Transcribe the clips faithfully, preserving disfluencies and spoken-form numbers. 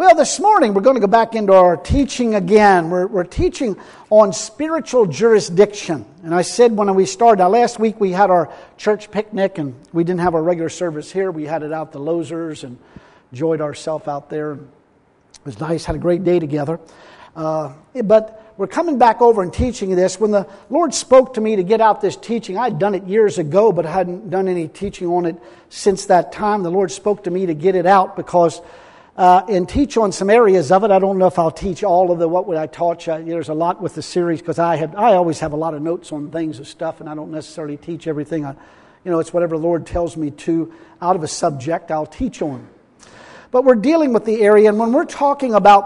Well, this morning we're going to go back into our teaching again. We're, we're teaching on spiritual jurisdiction. And I said when we started, now last week we had our church picnic and we didn't have our regular service here. We had it out the Lozers and enjoyed ourselves out there. It was nice, had a great day together. Uh, but we're coming back over and teaching this. When the Lord spoke to me to get out this teaching, I'd done it years ago, but I hadn't done any teaching on it since that time. The Lord spoke to me to get it out because Uh, and teach on some areas of it. I don't know if I'll teach all of the what would I taught you. There's a lot with the series because I have I always have a lot of notes on things and stuff, and I don't necessarily teach everything. I, you know, it's whatever the Lord tells me to out of a subject I'll teach on. But we're dealing with the area, and when we're talking about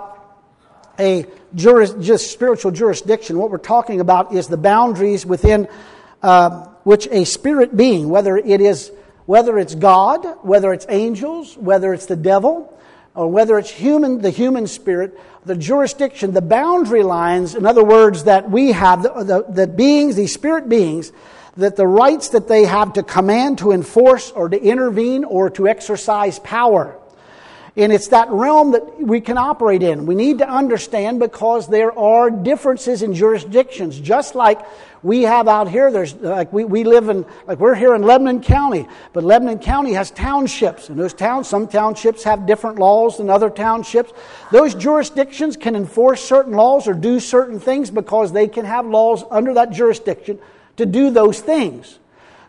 a juris, just spiritual jurisdiction, what we're talking about is the boundaries within uh, which a spirit being, whether it is whether it's God, whether it's angels, whether it's the devil, or whether it's human, the human spirit, the jurisdiction, the boundary lines, in other words, that we have, the, the, the beings, these spirit beings, that the rights that they have to command, to enforce, or to intervene, or to exercise power. And it's that realm that we can operate in. We need to understand because there are differences in jurisdictions. Just like we have out here, there's like we, we live in, like we're here in Lebanon County, but Lebanon County has townships. And those towns, some townships have different laws than other townships. Those jurisdictions can enforce certain laws or do certain things because they can have laws under that jurisdiction to do those things.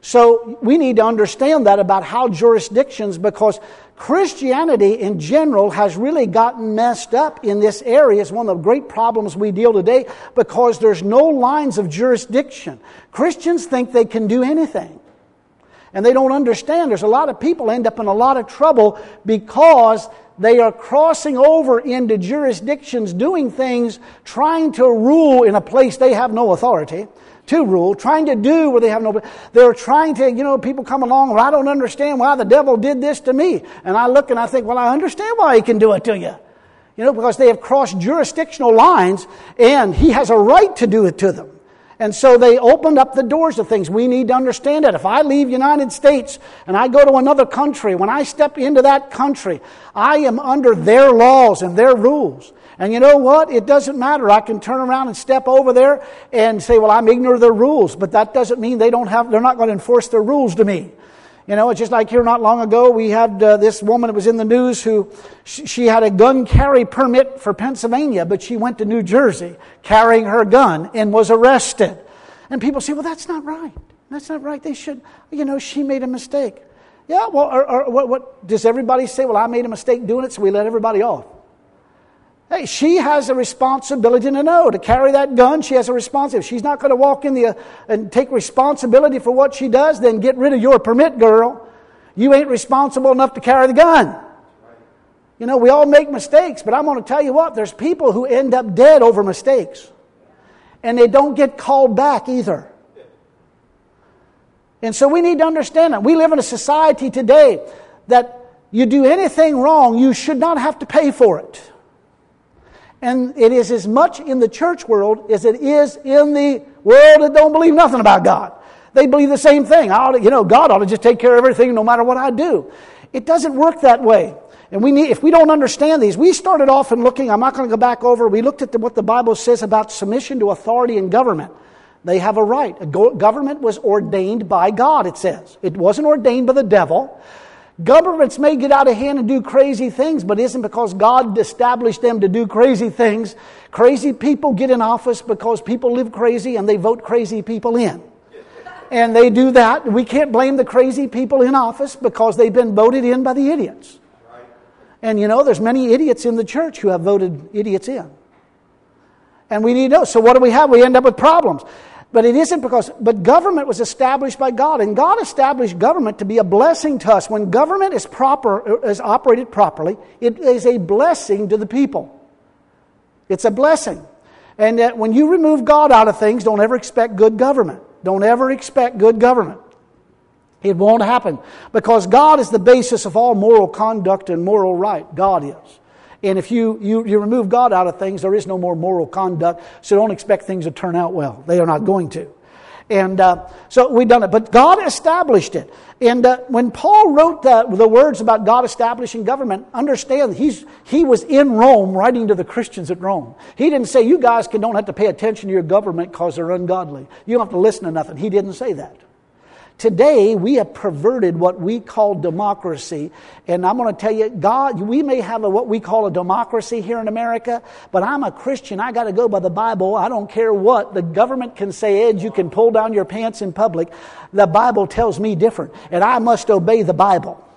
So we need to understand that about how jurisdictions, because Christianity in general has really gotten messed up in this area. It's one of the great problems we deal today because there's no lines of jurisdiction. Christians think they can do anything. And they don't understand. There's a lot of people end up in a lot of trouble because they are crossing over into jurisdictions, doing things, trying to rule in a place they have no authority to rule, trying to do where they have no... They're trying to, you know, people come along, well, I don't understand why the devil did this to me. And I look and I think, well, I understand why he can do it to you. You know, because they have crossed jurisdictional lines and he has a right to do it to them. And so they opened up the doors to things. We need to understand that. If I leave United States and I go to another country, when I step into that country, I am under their laws and their rules. And you know what? It doesn't matter. I can turn around and step over there and say, well, I'm ignorant of their rules. But that doesn't mean they don't have, they're not going to enforce their rules to me. You know, it's just like here not long ago, we had uh, this woman that was in the news who, she, she had a gun carry permit for Pennsylvania, but she went to New Jersey carrying her gun and was arrested. And people say, well, that's not right. That's not right. They should, you know, she made a mistake. Yeah, well, or, or what, what does everybody say? Well, I made a mistake doing it, so we let everybody off. Hey, she has a responsibility to know, to carry that gun. She has a responsibility. If she's not going to walk in the uh, and take responsibility for what she does, then get rid of your permit, girl. You ain't responsible enough to carry the gun. You know, we all make mistakes, but I'm going to tell you what, there's people who end up dead over mistakes. And they don't get called back either. And so we need to understand that. We live in a society today that you do anything wrong, you should not have to pay for it. And it is as much in the church world as it is in the world that don't believe nothing about God. They believe the same thing. I ought to, you know, God ought to just take care of everything no matter what I do. It doesn't work that way. And we need, if we don't understand these, we started off in looking, I'm not going to go back over, we looked at the, what the Bible says about submission to authority in government. They have a right. A go, government was ordained by God, it says. It wasn't ordained by the devil. Governments may get out of hand and do crazy things, but it isn't because God established them to do crazy things. Crazy people get in office because people live crazy and they vote crazy people in. And they do that. We can't blame the crazy people in office because they've been voted in by the idiots. And you know, there's many idiots in the church who have voted idiots in. And we need to know. So what do we have? We end up with problems. But it isn't because, but government was established by God. And God established government to be a blessing to us. When government is proper, is operated properly, it is a blessing to the people. It's a blessing. And that when you remove God out of things, don't ever expect good government. Don't ever expect good government. It won't happen. Because God is the basis of all moral conduct and moral right. God is. And if you, you, you remove God out of things, there is no more moral conduct. So don't expect things to turn out well. They are not going to. And uh, so we've done it. But God established it. And uh, when Paul wrote the, the words about God establishing government, understand he's, he was in Rome writing to the Christians at Rome. He didn't say, you guys can, don't have to pay attention to your government because they're ungodly. You don't have to listen to nothing. He didn't say that. Today, we have perverted what we call democracy. And I'm going to tell you, God, we may have a, what we call a democracy here in America, but I'm a Christian. I got to go by the Bible. I don't care what. The government can say, Ed, you can pull down your pants in public. The Bible tells me different. And I must obey the Bible.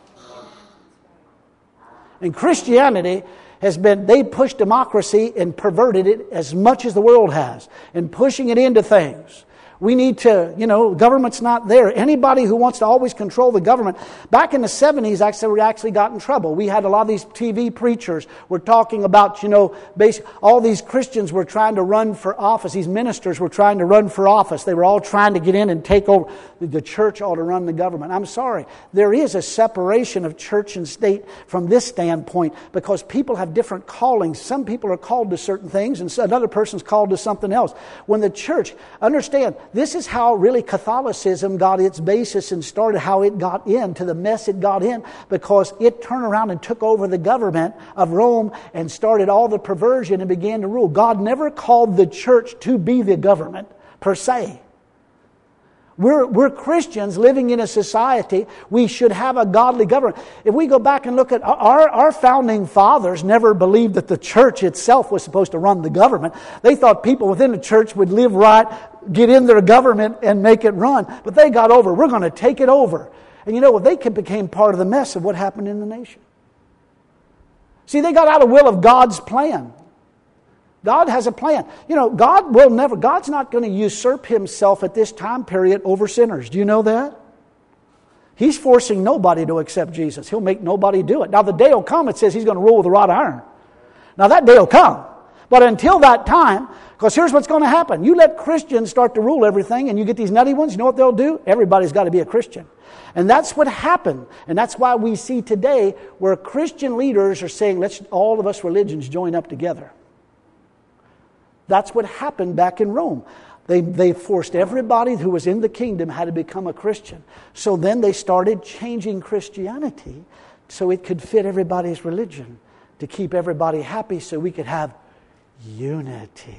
And Christianity has been, they pushed democracy and perverted it as much as the world has. And pushing it into things. We need to, you know, government's not there. Anybody who wants to always control the government. Back in the seventies, actually, we actually got in trouble. We had a lot of these T V preachers were talking about, you know, basic, all these Christians were trying to run for office. These ministers were trying to run for office. They were all trying to get in and take over. The church ought to run the government. I'm sorry. There is a separation of church and state from this standpoint because people have different callings. Some people are called to certain things and another person's called to something else. When the church, understand, this is how really Catholicism got its basis and started how it got into the mess it got in because it turned around and took over the government of Rome and started all the perversion and began to rule. God never called the church to be the government per se. We're, we're Christians living in a society. We should have a godly government. If we go back and look at our, our founding fathers never believed that the church itself was supposed to run the government. They thought people within the church would live right, get in their government and make it run. But they got over. We're going to take it over. And you know what? They became part of the mess of what happened in the nation. See, they got out of will of God's plan. God has a plan. You know, God will never, God's not going to usurp Himself at this time period over sinners. Do you know that? He's forcing nobody to accept Jesus. He'll make nobody do it. Now the day will come, it says He's going to rule with a rod of iron. Now that day will come. But until that time, because here's what's going to happen. You let Christians start to rule everything and you get these nutty ones, you know what they'll do? Everybody's got to be a Christian. And that's what happened. And that's why we see today where Christian leaders are saying, let's all of us religions join up together. That's what happened back in Rome. They, they forced everybody who was in the kingdom had to become a Christian. So then they started changing Christianity so it could fit everybody's religion, to keep everybody happy so we could have unity.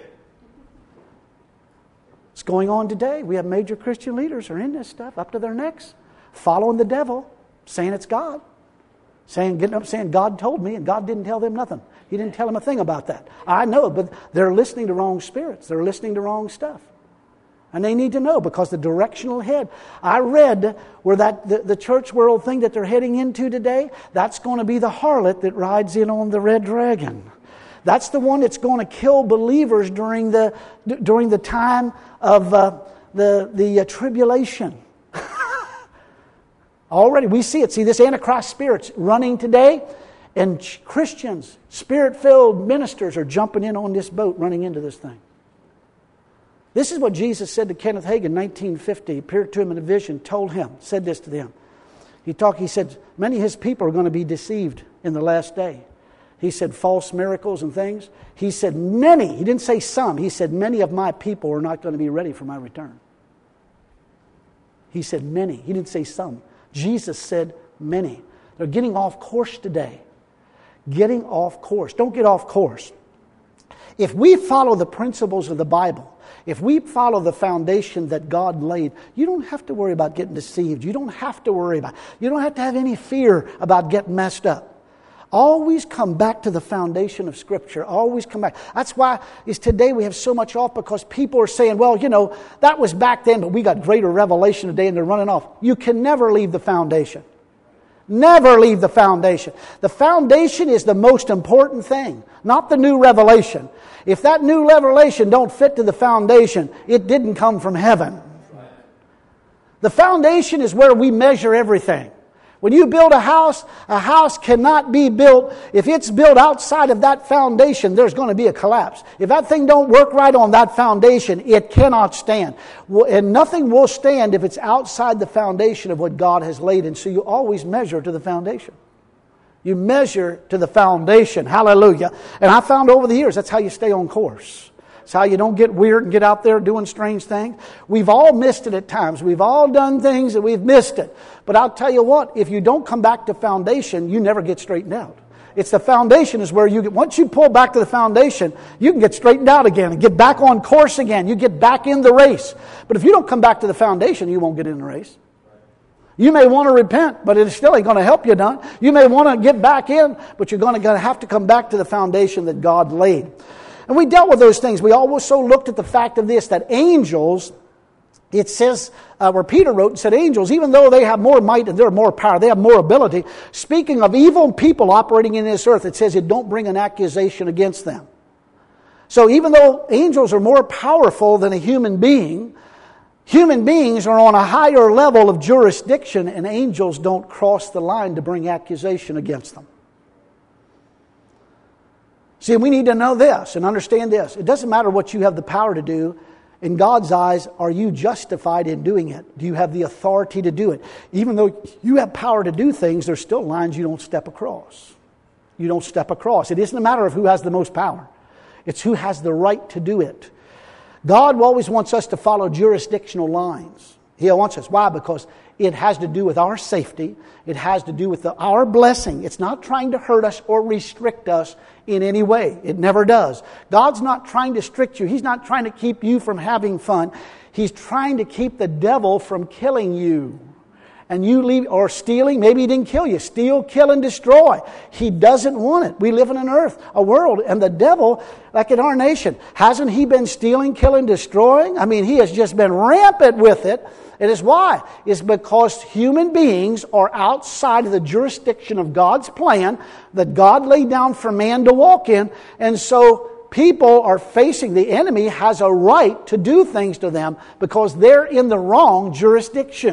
It's going on today. We have major Christian leaders who are in this stuff up to their necks, following the devil, saying it's God. Saying, getting up saying, God told me, and God didn't tell them nothing. He didn't tell them a thing about that. I know, but they're listening to wrong spirits. They're listening to wrong stuff. And they need to know because the directional head. I read where that the, the church world thing that they're heading into today, that's going to be the harlot that rides in on the red dragon. That's the one that's going to kill believers during the during the time of uh, the, the uh, tribulation. Already, we see it. See, this Antichrist spirit's running today, and Christians, Spirit-filled ministers are jumping in on this boat, running into this thing. This is what Jesus said to Kenneth Hagin in nineteen fifty. He appeared to him in a vision, told him, said this to them. He talked. He said, many of His people are going to be deceived in the last day. He said, false miracles and things. He said, many. He didn't say some. He said, many of my people are not going to be ready for my return. He said, many. He didn't say some. Jesus said many. They're getting off course today. Getting off course. Don't get off course. If we follow the principles of the Bible, if we follow the foundation that God laid, you don't have to worry about getting deceived. You don't have to worry about, you don't have to have any fear about getting messed up. Always come back to the foundation of Scripture. Always come back. That's why is today we have so much off because people are saying, well, you know, that was back then, but we got greater revelation today and they're running off. You can never leave the foundation. Never leave the foundation. The foundation is the most important thing, not the new revelation. If that new revelation don't fit to the foundation, it didn't come from heaven. The foundation is where we measure everything. When you build a house, a house cannot be built. If it's built outside of that foundation, there's going to be a collapse. If that thing don't work right on that foundation, it cannot stand. And nothing will stand if it's outside the foundation of what God has laid. And so you always measure to the foundation. You measure to the foundation. Hallelujah. And I found over the years, that's how you stay on course. It's how you don't get weird and get out there doing strange things. We've all missed it at times. We've all done things that we've missed it. But I'll tell you what, if you don't come back to foundation, you never get straightened out. It's the foundation is where you get, once you pull back to the foundation, you can get straightened out again and get back on course again. You get back in the race. But if you don't come back to the foundation, you won't get in the race. You may want to repent, but it still ain't going to help you none. You may want to get back in, but you're going to have to come back to the foundation that God laid. And we dealt with those things. We also looked at the fact of this, that angels, it says, uh, where Peter wrote and said, angels, even though they have more might and they're more power, they have more ability, speaking of evil people operating in this earth, it says it don't bring an accusation against them. So even though angels are more powerful than a human being, human beings are on a higher level of jurisdiction, and angels don't cross the line to bring accusation against them. See, we need to know this and understand this. It doesn't matter what you have the power to do. In God's eyes, are you justified in doing it? Do you have the authority to do it? Even though you have power to do things, there's still lines you don't step across. You don't step across. It isn't a matter of who has the most power. It's who has the right to do it. God always wants us to follow jurisdictional lines. He wants us. Why? Because it has to do with our safety. It has to do with the, our blessing. It's not trying to hurt us or restrict us in any way. It never does. God's not trying to restrict you. He's not trying to keep you from having fun. He's trying to keep the devil from killing you. And you leave, or stealing, maybe he didn't kill you. Steal, kill, and destroy. He doesn't want it. We live in an earth, a world, and the devil, like in our nation, hasn't he been stealing, killing, destroying? I mean, he has just been rampant with it. It is why? It's because human beings are outside of the jurisdiction of God's plan that God laid down for man to walk in. And so people are facing, the enemy has a right to do things to them because they're in the wrong jurisdiction.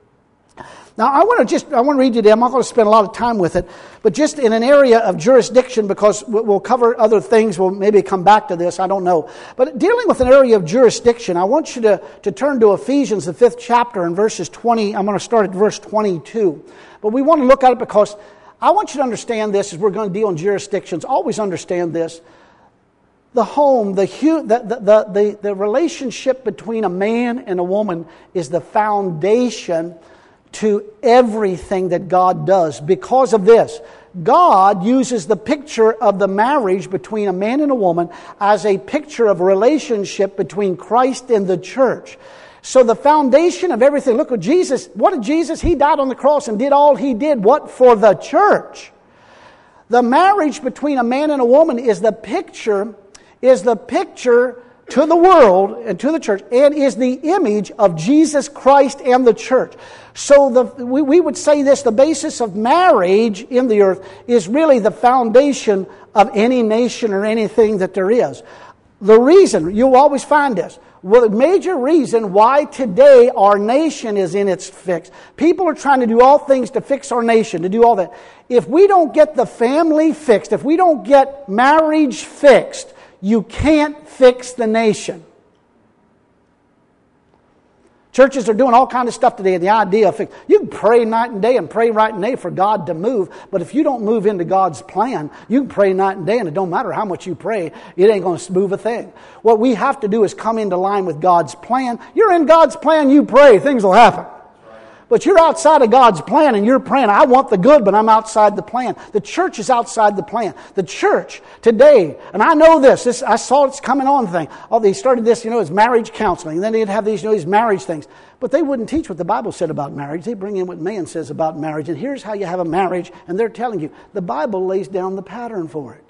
Now, I want to just, I want to read you them. I'm not going to spend a lot of time with it, but just in an area of jurisdiction, because we'll cover other things, we'll maybe come back to this, I don't know. But dealing with an area of jurisdiction, I want you to, to turn to Ephesians, the fifth chapter, and verses twenty, I'm going to start at verse twenty-two. But we want to look at it because I want you to understand this as we're going to deal in jurisdictions. Always understand this. The home, the, the, the, the, the relationship between a man and a woman is the foundation to everything that God does. Because of this, God uses the picture of the marriage between a man and a woman as a picture of a relationship between Christ and the church. So the foundation of everything, look at Jesus. What did Jesus? He died on the cross and did all He did. What? For the church. The marriage between a man and a woman is the picture, is the picture to the world and to the church, and is the image of Jesus Christ and the church. So the, we, we would say this, the basis of marriage in the earth is really the foundation of any nation or anything that there is. The reason, you'll always find this, well, the major reason why today our nation is in its fix. People are trying to do all things to fix our nation, to do all that. If we don't get the family fixed, if we don't get marriage fixed, you can't fix the nation. Churches are doing all kinds of stuff today. The idea of fix. You can pray night and day and pray right and day for God to move, but if you don't move into God's plan, you can pray night and day, and it don't matter how much you pray, it ain't going to move a thing. What we have to do is come into line with God's plan. You're in God's plan, you pray, things will happen. But you're outside of God's plan and you're praying, I want the good, but I'm outside the plan. The church is outside the plan. The church today, and I know this, this I saw it's coming on thing. Oh, they started this, you know, as marriage counseling. And then they'd have these, you know, these marriage things. But they wouldn't teach what the Bible said about marriage. They bring in what man says about marriage. And here's how you have a marriage. And they're telling you, the Bible lays down the pattern for it.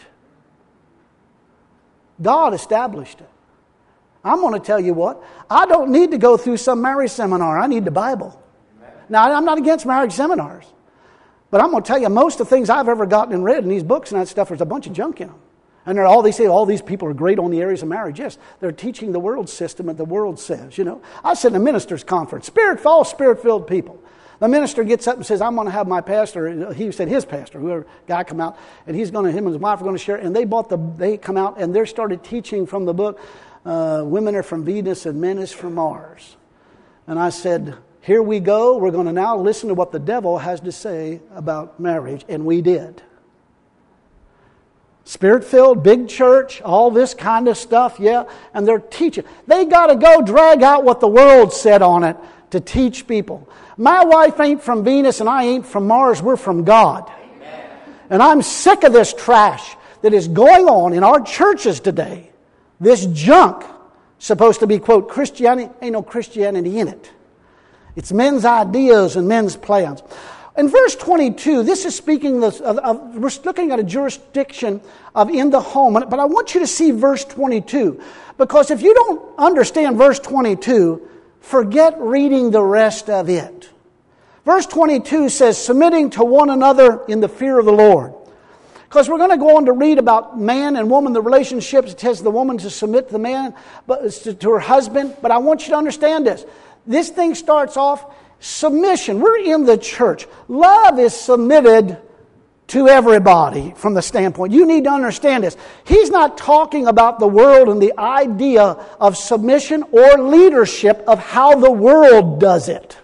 God established it. I'm going to tell you what, I don't need to go through some marriage seminar. I need the Bible. Now, I'm not against marriage seminars, but I'm going to tell you, most of the things I've ever gotten and read in these books and that stuff, there's a bunch of junk in them. And they're all, they say, all these people are great on the areas of marriage. Yes, they're teaching the world system that the world says, you know. I said in a minister's conference, spirit, all spirit-filled people. The minister gets up and says, I'm going to have my pastor, he said his pastor, whoever guy come out, and he's going to, him and his wife are going to share. And they bought the, they come out and they started teaching from the book, uh, Women Are from Venus and Men is from Mars. And I said, here we go. We're going to now listen to what the devil has to say about marriage. And we did. Spirit-filled, big church, all this kind of stuff, yeah. And they're teaching. They got to go drag out what the world said on it to teach people. My wife ain't from Venus and I ain't from Mars. We're from God. Amen. And I'm sick of this trash that is going on in our churches today. This junk, supposed to be, quote, Christianity, ain't no Christianity in it. It's men's ideas and men's plans. In verse twenty-two, this is speaking of, of, of, we're looking at a jurisdiction of in the home. But I want you to see verse twenty-two. Because if you don't understand verse twenty-two, forget reading the rest of it. Verse twenty-two says, submitting to one another in the fear of the Lord. Because we're going to go on to read about man and woman, the relationships. It tells the woman to submit to the man, but to, to her husband. But I want you to understand this. This thing starts off submission. We're in the church. Love is submitted to everybody from the standpoint. You need to understand this. He's not talking about the world and the idea of submission or leadership of how the world does it.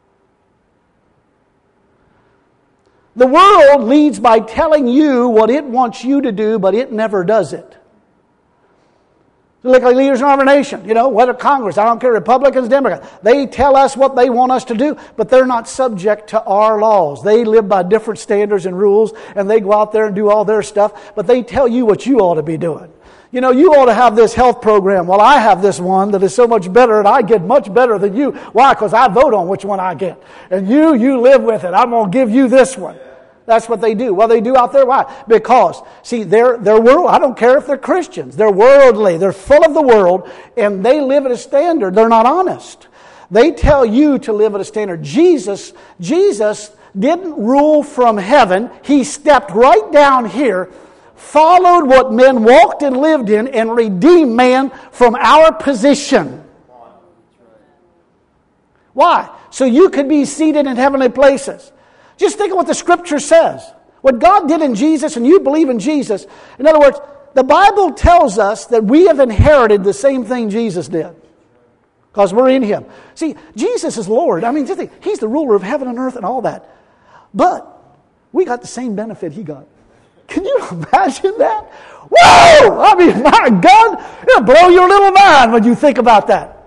The world leads by telling you what it wants you to do, but it never does it. Look like leaders in our nation, you know, whether Congress, I don't care, Republicans, Democrats. They tell us what they want us to do, but they're not subject to our laws. They live by different standards and rules, and they go out there and do all their stuff, but they tell you what you ought to be doing. You know, you ought to have this health program. Well, I have this one that is so much better, and I get much better than you. Why? Because I vote on which one I get. And you, you live with it. I'm going to give you this one. That's what they do. Well, they do out there. Why? Because, see, they're, they're world. I don't care if they're Christians. They're worldly. They're full of the world, and they live at a standard. They're not honest. They tell you to live at a standard. Jesus, Jesus didn't rule from heaven. He stepped right down here, followed what men walked and lived in, and redeemed man from our position. Why? So you could be seated in heavenly places. Just think of what the Scripture says. What God did in Jesus, and you believe in Jesus. In other words, the Bible tells us that we have inherited the same thing Jesus did. Because we're in Him. See, Jesus is Lord. I mean, just think, He's the ruler of heaven and earth and all that. But we got the same benefit He got. Can you imagine that? Whoa! I mean, my God, it'll blow your little mind when you think about that.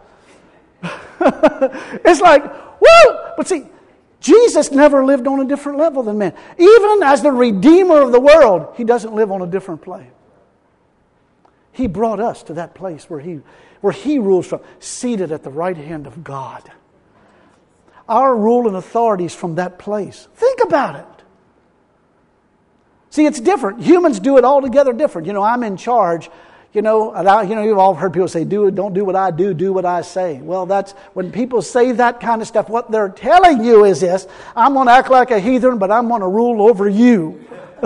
It's like, whoa! But see, Jesus never lived on a different level than man. Even as the Redeemer of the world, He doesn't live on a different plane. He brought us to that place where He, where He rules from, seated at the right hand of God. Our rule and authority is from that place. Think about it. See, it's different. Humans do it altogether different. You know, I'm in charge. You know, and I, you know, you've all heard people say, "Do it, don't do what I do, do what I say." Well, that's when people say that kind of stuff. What they're telling you is this: I'm going to act like a heathen, but I'm going to rule over you.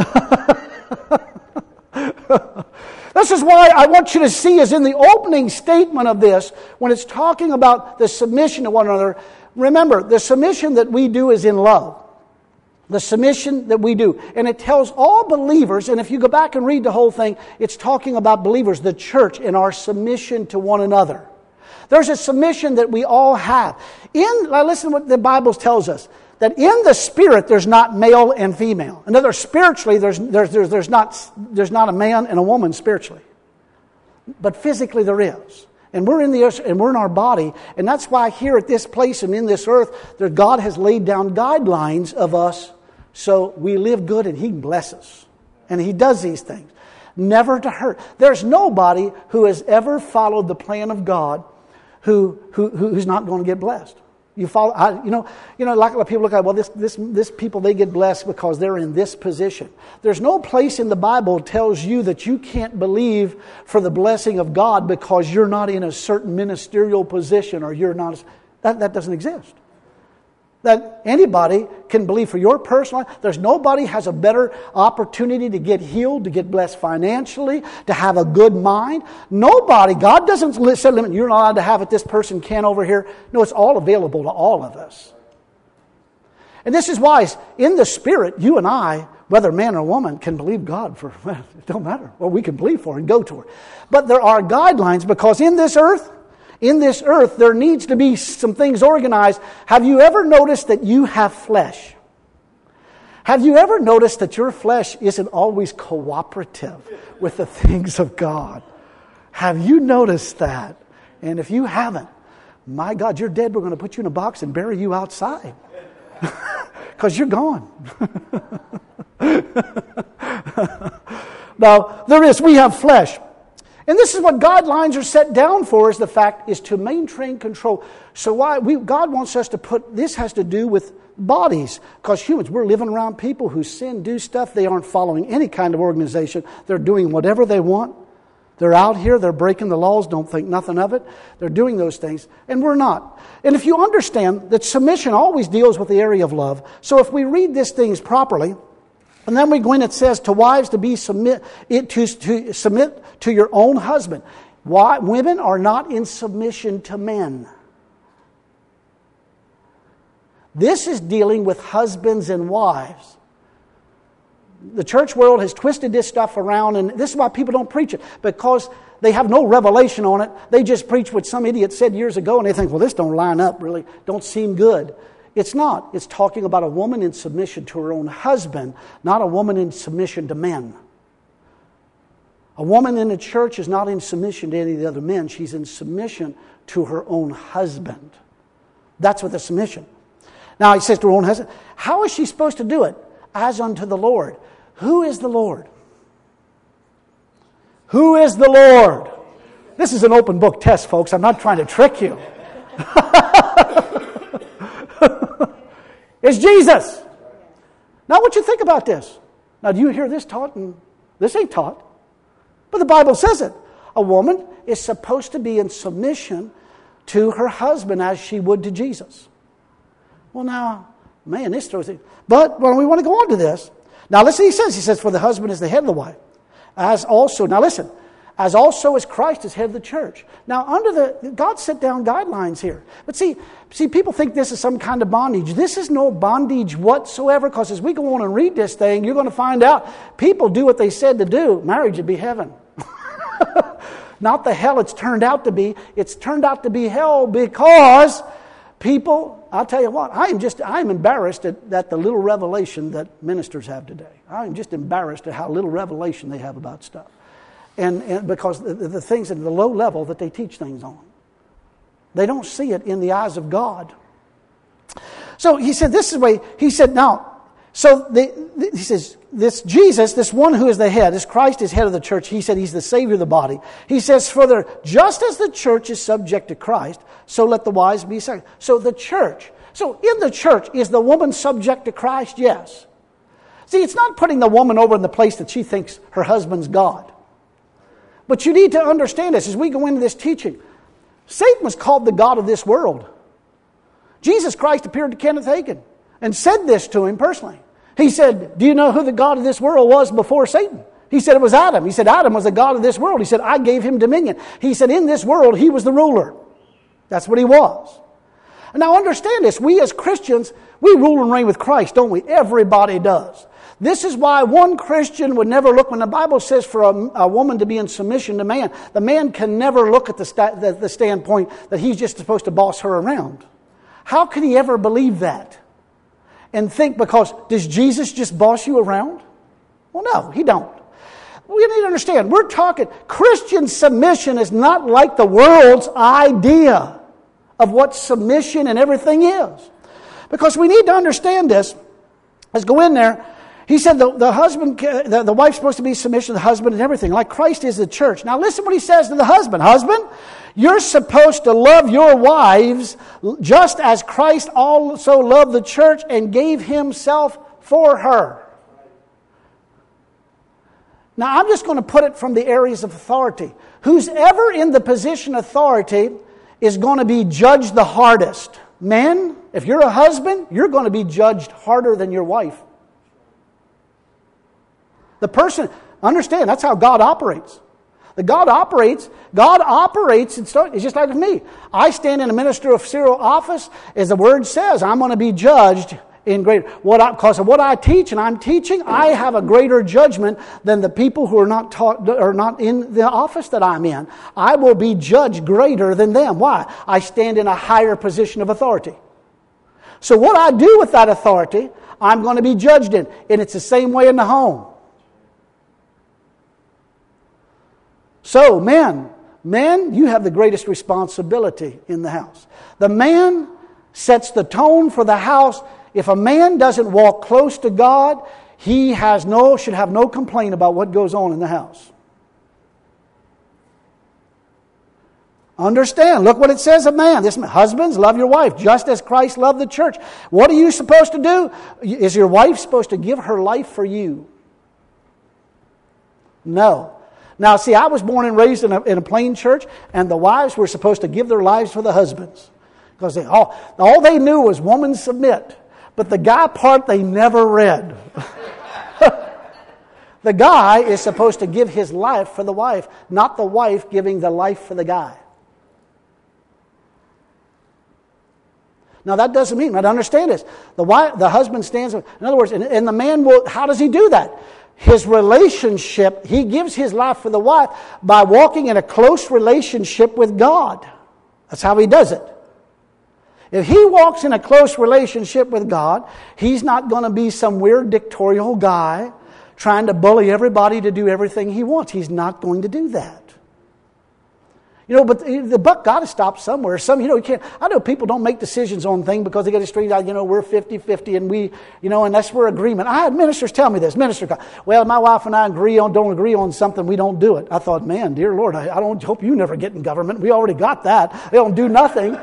This is why I want you to see, is in the opening statement of this, when it's talking about the submission to one another. Remember, the submission that we do is in love. The submission that we do. And it tells all believers, and if you go back and read the whole thing, it's talking about believers, the church, and our submission to one another. There's a submission that we all have. In, listen to what the Bible tells us, that in the Spirit there's not male and female. In other words, spiritually there's, there's, there's, there's, not, there's not a man and a woman spiritually. But physically there is. And we're in the earth, and we're in our body, and that's why here at this place and in this earth, that God has laid down guidelines of us so we live good and He can bless us. And He does these things. Never to hurt. There's nobody who has ever followed the plan of God who, who who's not going to get blessed. You follow, I, you know, you know, like, like people look at, well, this, this, this people, they get blessed because they're in this position. There's no place in the Bible that tells you that you can't believe for the blessing of God because you're not in a certain ministerial position or you're not. That, that doesn't exist. That anybody can believe for your personal life. There's nobody has a better opportunity to get healed, to get blessed financially, to have a good mind. Nobody. God doesn't set limit. You're not allowed to have it. This person can over here. No, it's all available to all of us. And this is why in the Spirit, you and I, whether man or woman, can believe God for, it don't matter. Well, we can believe for and go to her. But there are guidelines because in this earth, In this earth, there needs to be some things organized. Have you ever noticed that you have flesh? Have you ever noticed that your flesh isn't always cooperative with the things of God? Have you noticed that? And if you haven't, my God, you're dead. We're going to put you in a box and bury you outside. Because you're gone. Now, there is, we have flesh. And this is what guidelines are set down for, is the fact is to maintain control. So why we, God wants us to put, this has to do with bodies. Because humans, we're living around people who sin, do stuff. They aren't following any kind of organization. They're doing whatever they want. They're out here, they're breaking the laws, don't think nothing of it. They're doing those things, and we're not. And if you understand that submission always deals with the area of love, so if we read these things properly, and then we go in, it says to wives to be submit it to, to submit to your own husband. Why women are not in submission to men. This is dealing with husbands and wives. The church world has twisted this stuff around, and this is why people don't preach it, because they have no revelation on it. They just preach what some idiot said years ago, and they think, well, this don't line up, really, don't seem good. It's not. It's talking about a woman in submission to her own husband, not a woman in submission to men. A woman in the church is not in submission to any of the other men. She's in submission to her own husband. That's what the submission. Now, he says to her own husband, how is she supposed to do it? As unto the Lord. Who is the Lord? Who is the Lord? This is an open book test, folks. I'm not trying to trick you. It's Jesus. Now, what you think about this? Now, do you hear this taught? And this ain't taught. But the Bible says it. A woman is supposed to be in submission to her husband as she would to Jesus. Well, now, man, this throws it. But when we want to go on to this, now listen, he says, he says, for the husband is the head of the wife. As also, now listen, as also as Christ is head of the church. Now, under the, God set down guidelines here. But see, see, people think this is some kind of bondage. This is no bondage whatsoever, because as we go on and read this thing, you're going to find out people do what they said to do. Marriage would be heaven. Not the hell it's turned out to be. It's turned out to be hell because people, I'll tell you what, I am just, I'm embarrassed at, at the little revelation that ministers have today. I'm just embarrassed at how little revelation they have about stuff. And, and because the, the things at the low level that they teach things on. They don't see it in the eyes of God. So he said, this is the way, he said, now, so the, the, he says, this Jesus, this one who is the head, this Christ is head of the church. He said he's the Savior of the body. He says, further, just as the church is subject to Christ, so let the wives be subject. So the church, so in the church, is the woman subject to Christ? Yes. See, it's not putting the woman over in the place that she thinks her husband's God. But you need to understand this as we go into this teaching. Satan was called the god of this world. Jesus Christ appeared to Kenneth Hagin and said this to him personally. He said, do you know who the god of this world was before Satan? He said it was Adam. He said Adam was the god of this world. He said, I gave him dominion. He said in this world he was the ruler. That's what he was. And now understand this. We as Christians, we rule and reign with Christ, don't we? Everybody does. This is why one Christian would never look, when the Bible says for a, a woman to be in submission to man, the man can never look at the, sta- the, the standpoint that he's just supposed to boss her around. How can he ever believe that? And think, because does Jesus just boss you around? Well, no, he don't. We need to understand, we're talking, Christian submission is not like the world's idea of what submission and everything is. Because we need to understand this. Let's go in there. He said the, the husband, the, the wife's supposed to be submission to the husband and everything, like Christ is the church. Now listen what he says to the husband. Husband, you're supposed to love your wives just as Christ also loved the church and gave himself for her. Now I'm just going to put it from the areas of authority. Who's ever in the position of authority is going to be judged the hardest. Men, if you're a husband, you're going to be judged harder than your wife. The person, understand, that's how God operates. The God operates, God operates, it's just like with me. I stand in a ministerial office, as the word says, I'm going to be judged in greater, what I, because of what I teach and I'm teaching, I have a greater judgment than the people who are not taught, are not in the office that I'm in. I will be judged greater than them. Why? I stand in a higher position of authority. So what I do with that authority, I'm going to be judged in. And it's the same way in the home. So, men, men, you have the greatest responsibility in the house. The man sets the tone for the house. If a man doesn't walk close to God, he has no should have no complaint about what goes on in the house. Understand, look what it says of man. This, husbands, love your wife, just as Christ loved the church. What are you supposed to do? Is your wife supposed to give her life for you? No. Now, see, I was born and raised in a, in a plain church, and the wives were supposed to give their lives for the husbands. Because they, all, all they knew was woman submit. But the guy part they never read. The guy is supposed to give his life for the wife, not the wife giving the life for the guy. Now that doesn't mean, but understand this, the wife, the husband stands, in other words, and, and the man will, how does he do that? His relationship, he gives his life for the wife by walking in a close relationship with God. That's how he does it. If he walks in a close relationship with God, he's not going to be some weird dictatorial guy trying to bully everybody to do everything he wants. He's not going to do that. You know, but the buck got to stop somewhere. Some, you know, you can't. I know people don't make decisions on things because they get it straight out. You know, we're fifty-fifty and we, you know, and that's where agreement. I had ministers tell me this. Minister, well, my wife and I agree on, don't agree on something, we don't do it. I thought, man, dear Lord, I, I don't hope you never get in government. We already got that. They don't do nothing.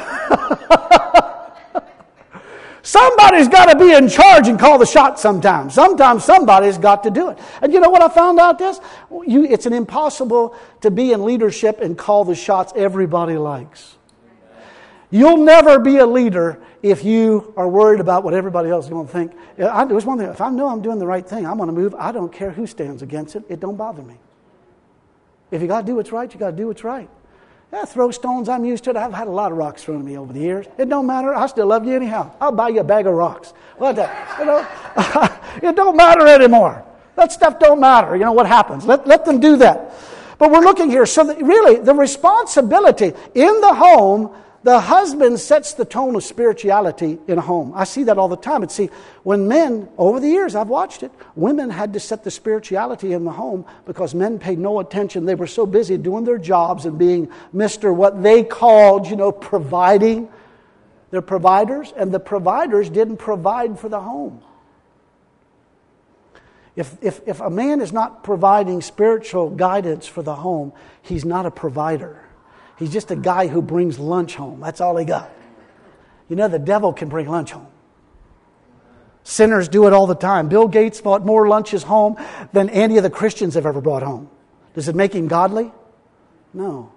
Somebody's got to be in charge and call the shots sometimes. Sometimes somebody's got to do it. And you know what I found out this? You, it's an impossible to be in leadership and call the shots everybody likes. You'll never be a leader if you are worried about what everybody else is going to think. I, there's one thing. If I know I'm doing the right thing, I'm going to move. I don't care who stands against it. It don't bother me. If you got to do what's right, you got to do what's right. Yeah, throw stones, I'm used to it. I've had a lot of rocks thrown at me over the years. It don't matter. I still love you anyhow. I'll buy you a bag of rocks. What the, you know, it don't matter anymore. That stuff don't matter. You know what happens. Let, let them do that. But we're looking here. So that really, the responsibility in the home, the husband sets the tone of spirituality in a home. I see that all the time. And see, when men, over the years, I've watched it, women had to set the spirituality in the home because men paid no attention. They were so busy doing their jobs and being Mister what they called, you know, providing. They're providers, and the providers didn't provide for the home. If, if, if a man is not providing spiritual guidance for the home, he's not a provider. He's just a guy who brings lunch home. That's all he got. You know, the devil can bring lunch home. Sinners do it all the time. Bill Gates brought more lunches home than any of the Christians have ever brought home. Does it make him godly? No.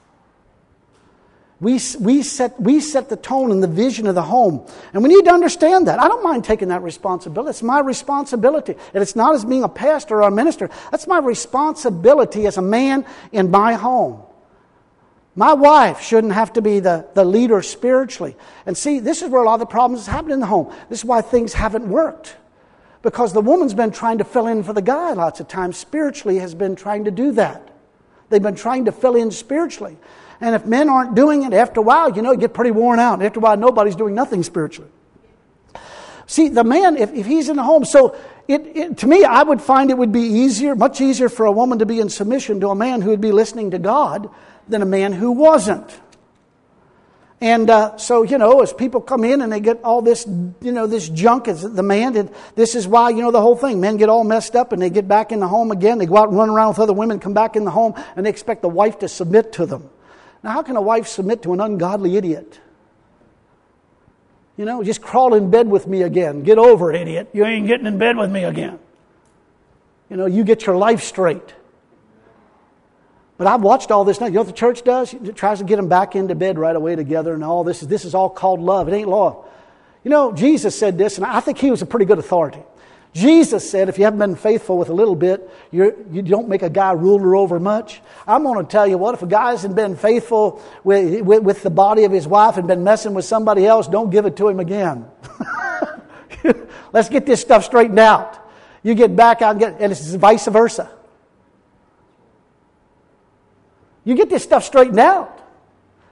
We, we, set, we set the tone and the vision of the home. And we need to understand that. I don't mind taking that responsibility. It's my responsibility. And it's not as being a pastor or a minister. That's my responsibility as a man in my home. My wife shouldn't have to be the, the leader spiritually. And see, this is where a lot of the problems happen in the home. This is why things haven't worked. Because the woman's been trying to fill in for the guy lots of times. Spiritually has been trying to do that. They've been trying to fill in spiritually. And if men aren't doing it, after a while, you know, you get pretty worn out. After a while, nobody's doing nothing spiritually. See, the man, if, if he's in the home, so it, it, to me, I would find it would be easier, much easier for a woman to be in submission to a man who would be listening to God than a man who wasn't. And uh, so, you know, as people come in and they get all this, you know, this junk as the man, and this is why, you know, the whole thing. Men get all messed up and they get back in the home again. They go out and run around with other women, come back in the home, and they expect the wife to submit to them. Now, how can a wife submit to an ungodly idiot? You know, just crawl in bed with me again. Get over it, idiot. You ain't getting in bed with me again. You know, you get your life straight. But I've watched all this now. You know what the church does? It tries to get them back into bed right away together and all this. This is all called love. It ain't law. You know, Jesus said this, and I think he was a pretty good authority. Jesus said, if you haven't been faithful with a little bit, you're, you don't make a guy ruler over much. I'm going to tell you what, if a guy hasn't been faithful with, with, with the body of his wife and been messing with somebody else, don't give it to him again. Let's get this stuff straightened out. You get back out and get, and it's vice versa. You get this stuff straightened out.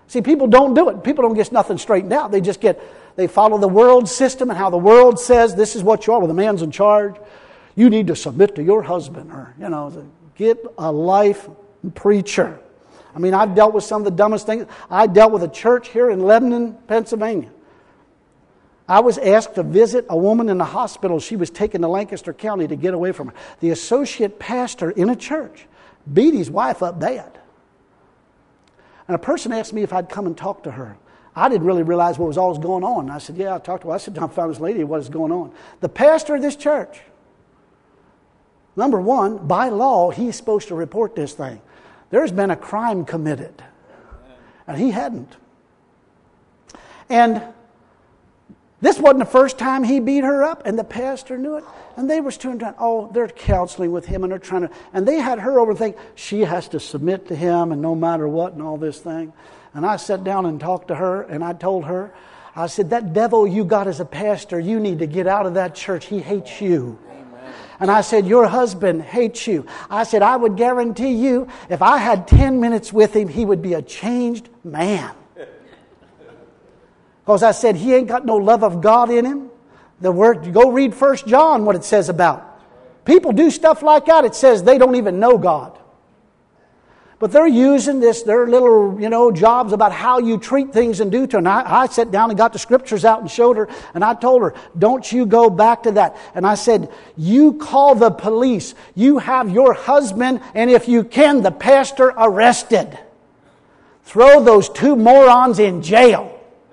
See, people don't do it. People don't get nothing straightened out. They just get, they follow the world system and how the world says this is what you are. Well, the man's in charge. You need to submit to your husband. Or, you know, get a life, preacher. I mean, I've dealt with some of the dumbest things. I dealt with a church here in Lebanon, Pennsylvania. I was asked to visit a woman in the hospital. She was taken to Lancaster County to get away from her. The associate pastor in a church beat his wife up bad. And a person asked me if I'd come and talk to her. I didn't really realize what was always going on. And I said, yeah, I talked to her. I said, I found this lady. What is going on? The pastor of this church, number one, by law, he's supposed to report this thing. There's been a crime committed. And he hadn't. And this wasn't the first time he beat her up, and the pastor knew it. And they were still trying, oh, they're counseling with him, and they're trying to, and they had her over and think she has to submit to him, and no matter what, and all this thing. And I sat down and talked to her, and I told her, I said, that devil you got as a pastor, you need to get out of that church. He hates you. Amen. And I said, your husband hates you. I said, I would guarantee you, if I had ten minutes with him, he would be a changed man. Because I said, he ain't got no love of God in him. The word, go read First John, what it says about. People do stuff like that. It says they don't even know God. But they're using this, their little, you know, jobs about how you treat things and do to. And I, I sat down and got the scriptures out and showed her. And I told her, don't you go back to that. And I said, you call the police. You have your husband, and if you can, the pastor arrested. Throw those two morons in jail.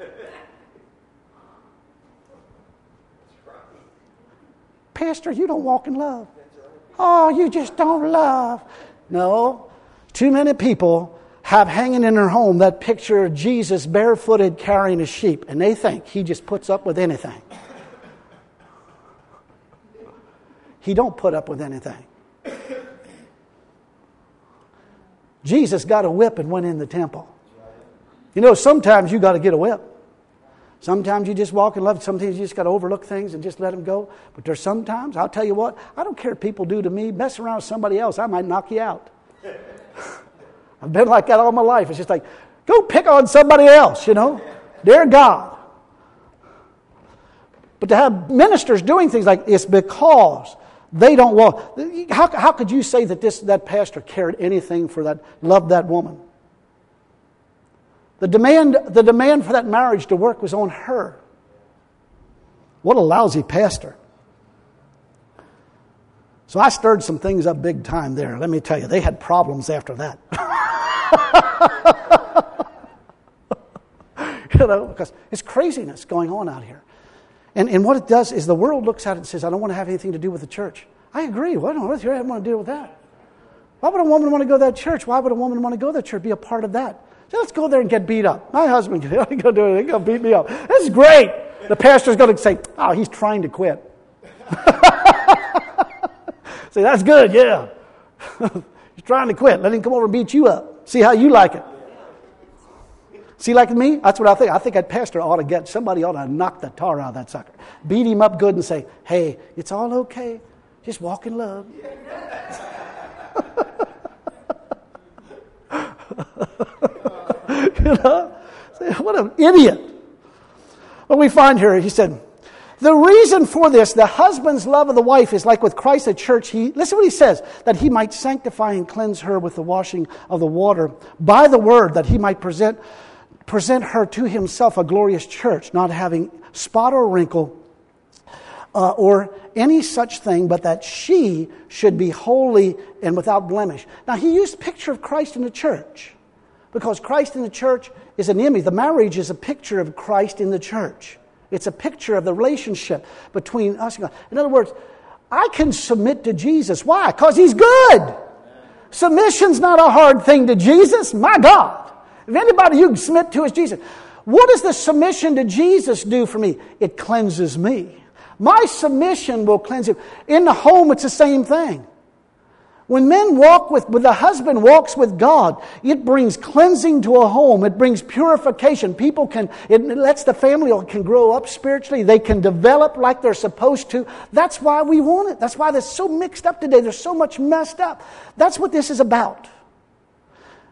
Pastor, you don't walk in love. Oh, you just don't love. No. Too many people have hanging in their home that picture of Jesus barefooted carrying a sheep, and they think he just puts up with anything. He don't put up with anything. Jesus got a whip and went in the temple. You know, sometimes you got to get a whip. Sometimes you just walk in love. Sometimes you just got to overlook things and just let them go. But there's sometimes, I'll tell you what, I don't care what people do to me. Mess around with somebody else, I might knock you out. I've been like that all my life. It's just like, go pick on somebody else, you know. Dear God. But to have ministers doing things like it's because they don't walk. How, how could you say that this that pastor cared anything for that, loved that woman? The demand, the demand for that marriage to work was on her. What a lousy pastor. So I stirred some things up big time there. Let me tell you, they had problems after that. You know, because it's craziness going on out here. And, and what it does is the world looks at it and says, I don't want to have anything to do with the church. I agree. What on earth do you want to deal with that? Why would a woman want to go to that church? Why would a woman want to go to that church, be a part of that? So let's go there and get beat up. My husband, he's going to do it. He's going to beat me up. This is great. The pastor's going to say, oh, he's trying to quit. Say, that's good, yeah. He's trying to quit. Let him come over and beat you up. See how you like it. See, like me? That's what I think. I think that pastor ought to get, somebody ought to knock the tar out of that sucker. Beat him up good and say, hey, it's all okay. Just walk in love. You know? What an idiot. What we find here, he said, the reason for this, the husband's love of the wife is like with Christ at church. He, listen what he says, that he might sanctify and cleanse her with the washing of the water by the word, that he might present, present her to himself a glorious church, not having spot or wrinkle uh, or any such thing, but that she should be holy and without blemish. Now, he used a picture of Christ in the church because Christ in the church is an image. The marriage is a picture of Christ in the church. It's a picture of the relationship between us and God. In other words, I can submit to Jesus. Why? Because he's good. Submission's not a hard thing to Jesus. My God. If anybody you can submit to is Jesus. What does the submission to Jesus do for me? It cleanses me. My submission will cleanse you. In the home, it's the same thing. When men walk with, when the husband walks with God, it brings cleansing to a home. It brings purification. People can, it lets the family can grow up spiritually. They can develop like they're supposed to. That's why we want it. That's why they're so mixed up today. There's so much messed up. That's what this is about.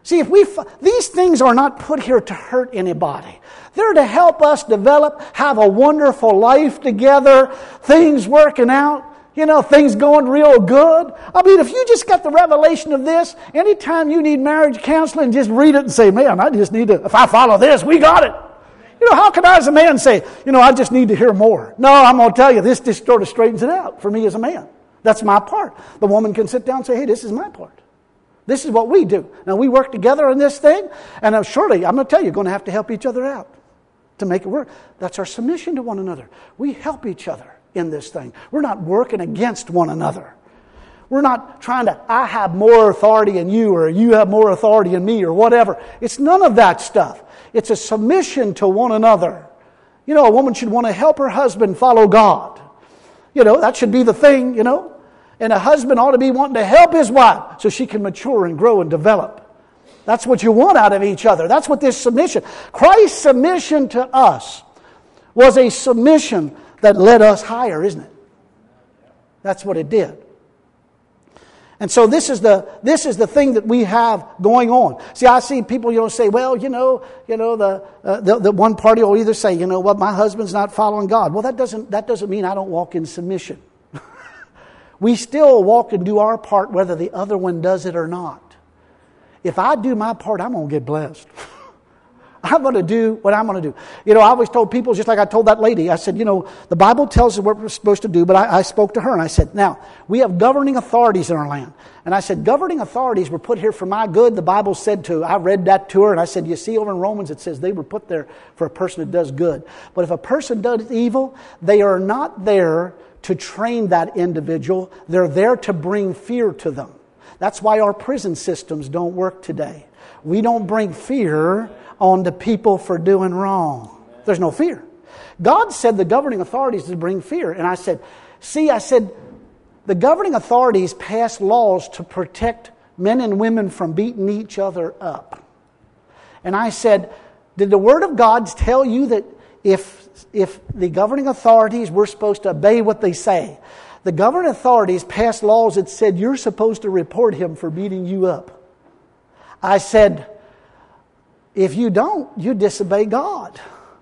See, if we these things are not put here to hurt anybody. They're to help us develop, have a wonderful life together, things working out, you know, things going real good. I mean, if you just got the revelation of this, anytime you need marriage counseling, just read it and say, man, I just need to, if I follow this, we got it. You know, how can I as a man say, you know, I just need to hear more? No, I'm going to tell you, this just sort of straightens it out for me as a man. That's my part. The woman can sit down and say, hey, this is my part. This is what we do. Now, we work together on this thing, and I'm surely, I'm going to tell you, you're going to have to help each other out to make it work. That's our submission to one another. We help each other in this thing. We're not working against one another. We're not trying to, I have more authority than you, or you have more authority than me, or whatever. It's none of that stuff. It's a submission to one another. You know, a woman should want to help her husband follow God. You know, that should be the thing, you know. And a husband ought to be wanting to help his wife so she can mature and grow and develop. That's what you want out of each other. That's what this submission. Christ's submission to us was a submission that led us higher, isn't it? That's what it did. And so this is the this is the thing that we have going on. See, I see people, you know, say, well, you know, you know, the uh, the, the one party will either say, you know, well, my husband's not following God. Well, that doesn't that doesn't mean I don't walk in submission. We still walk and do our part whether the other one does it or not. If I do my part, I'm going to get blessed. I'm going to do what I'm going to do. You know, I always told people, just like I told that lady, I said, you know, the Bible tells us what we're supposed to do, but I, I spoke to her and I said, now, we have governing authorities in our land. And I said, governing authorities were put here for my good. The Bible said to, I read that to her and I said, you see over in Romans it says they were put there for a person that does good. But if a person does evil, they are not there to train that individual. They're there to bring fear to them. That's why our prison systems don't work today. We don't bring fear on the people for doing wrong. There's no fear. God said the governing authorities to bring fear. And I said, see, I said, the governing authorities pass laws to protect men and women from beating each other up. And I said, did the Word of God tell you that if if the governing authorities were supposed to obey what they say? The governing authorities passed laws that said you're supposed to report him for beating you up. I said, if you don't, you disobey God.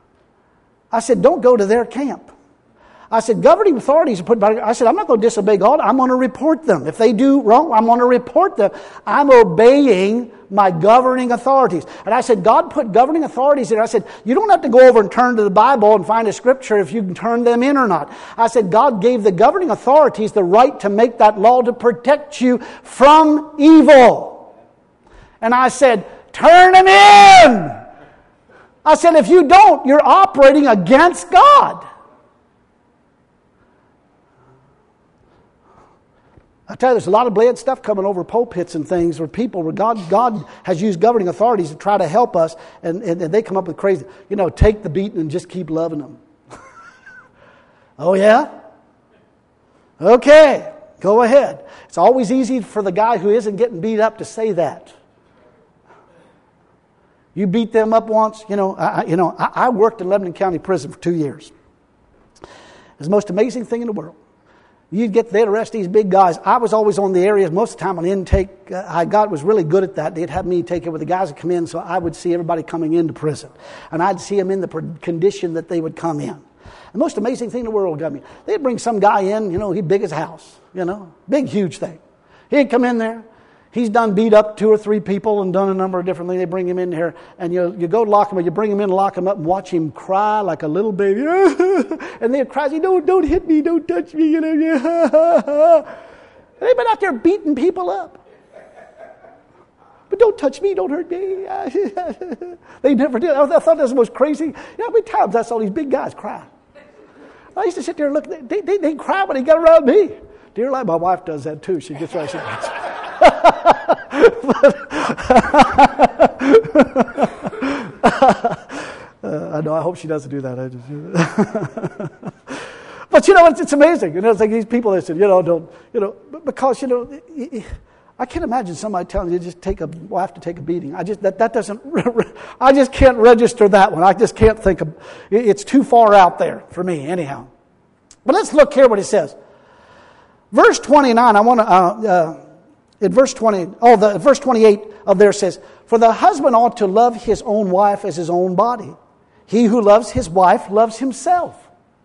I said, don't go to their camp. I said, governing authorities are put by, I said, I'm not going to disobey God. I'm going to report them. If they do wrong, I'm going to report them. I'm obeying my governing authorities. And I said, God put governing authorities in. I said, you don't have to go over and turn to the Bible and find a scripture if you can turn them in or not. I said, God gave the governing authorities the right to make that law to protect you from evil. And I said, turn them in. I said, if you don't, you're operating against God. I tell you, there's a lot of bad stuff coming over pulpits and things where people, where God, God has used governing authorities to try to help us, and, and, and they come up with crazy, you know, take the beating and just keep loving them. Oh, yeah? Okay, go ahead. It's always easy for the guy who isn't getting beat up to say that. You beat them up once, you know, I, you know, I, I worked in Lebanon County Prison for two years. It was the most amazing thing in the world. You'd get there to arrest these big guys. I was always on the areas, most of the time on intake. Uh, I got was really good at that. They'd have me take care with the guys that come in, so I would see everybody coming into prison. And I'd see them in the condition that they would come in. The most amazing thing in the world, I mean, they'd bring some guy in, you know, he'd big as a house, you know, big, huge thing. He'd come in there. He's done beat up two or three people and done a number of different things. They bring him in here, and you you go to lock him up. You bring him in, lock him up, and watch him cry like a little baby. And then cries, "Don't don't hit me, don't touch me," you know. They've been out there beating people up. But don't touch me, don't hurt me. They never did. I thought that was the most crazy. You know how many times I saw these big guys cry? I used to sit there and look. They they they cry when they got around me. Dear life, my wife does that too. She gets right. She gets, but, uh, I know. I hope she doesn't do that. I just, but you know, it's, it's amazing. You know, it's like these people that said, you know, don't, you know, because you know, I can't imagine somebody telling you just take a wife to take a beating. I just that that doesn't. I just can't register that one. I just can't think of. It's too far out there for me, anyhow. But let's look here what it says. Verse twenty-nine. I want to. Uh, uh, In verse twenty, oh, the verse twenty-eight of there says, "For the husband ought to love his own wife as his own body. He who loves his wife loves himself."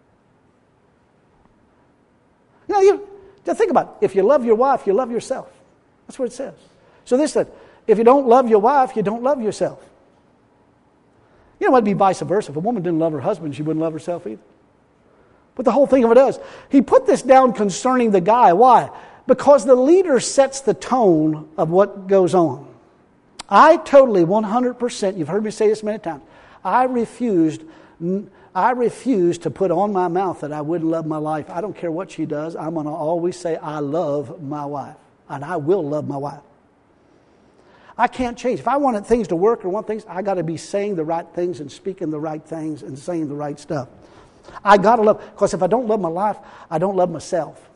You know, you just think about it. If you love your wife, you love yourself. That's what it says. So this said, if you don't love your wife, you don't love yourself. You know, it'd be vice versa. If a woman didn't love her husband, she wouldn't love herself either. But the whole thing of it is, he put this down concerning the guy. Why? Because the leader sets the tone of what goes on. I totally, one hundred percent, you've heard me say this many times, I refused, I refused to put on my mouth that I wouldn't love my wife. I don't care what she does. I'm going to always say I love my wife. And I will love my wife. I can't change. If I wanted things to work or want things, I got to be saying the right things and speaking the right things and saying the right stuff. I got to love, because if I don't love my life, I don't love myself.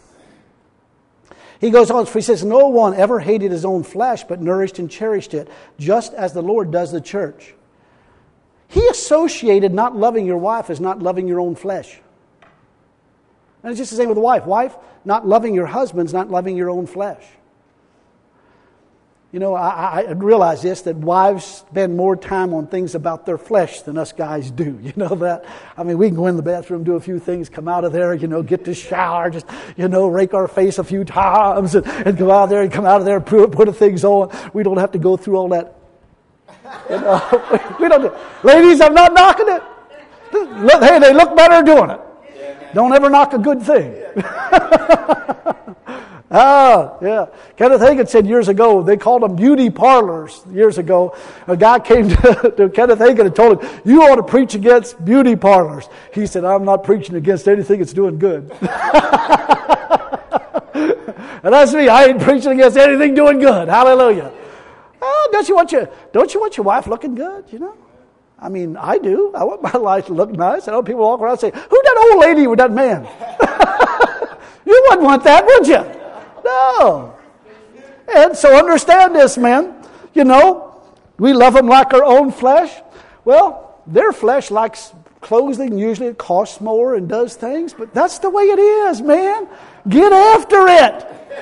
He goes on, he says, "No one ever hated his own flesh, but nourished and cherished it, just as the Lord does the church." He associated not loving your wife as not loving your own flesh. And it's just the same with the wife. Wife, not loving your husband is not loving your own flesh. You know, I, I realize this, that wives spend more time on things about their flesh than us guys do. You know that? I mean, we can go in the bathroom, do a few things, come out of there, you know, get to shower, just, you know, rake our face a few times and, and go out there and come out of there, put, put the things on. We don't have to go through all that. You know, we don't do. Ladies, I'm not knocking it. Look, hey, they look better doing it. Don't ever knock a good thing. Ah, yeah. Kenneth Hagin said years ago, they called them beauty parlors years ago. A guy came to, to Kenneth Hagin and told him, "You ought to preach against beauty parlors." He said, "I'm not preaching against anything that's doing good." And that's me. I ain't preaching against anything doing good. Hallelujah. Oh, don't you want your, don't you want your wife looking good, you know? I mean, I do. I want my life to look nice. I know people walk around and say, "Who that old lady with that man?" You wouldn't want that, would you? No. And so understand this, man. You know, we love them like our own flesh. Well, their flesh likes clothing. Usually it costs more and does things. But that's the way it is, man. Get after it.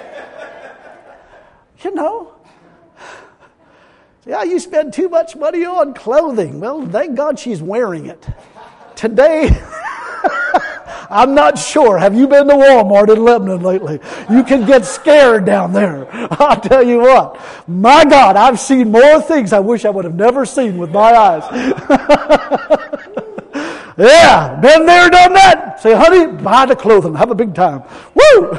You know. Yeah, you spend too much money on clothing. Well, thank God she's wearing it. Today, I'm not sure. Have you been to Walmart in Lebanon lately? You can get scared down there. I'll tell you what. My God, I've seen more things I wish I would have never seen with my eyes. Yeah, been there, done that. Say, "Honey, buy the clothing. Have a big time." Woo!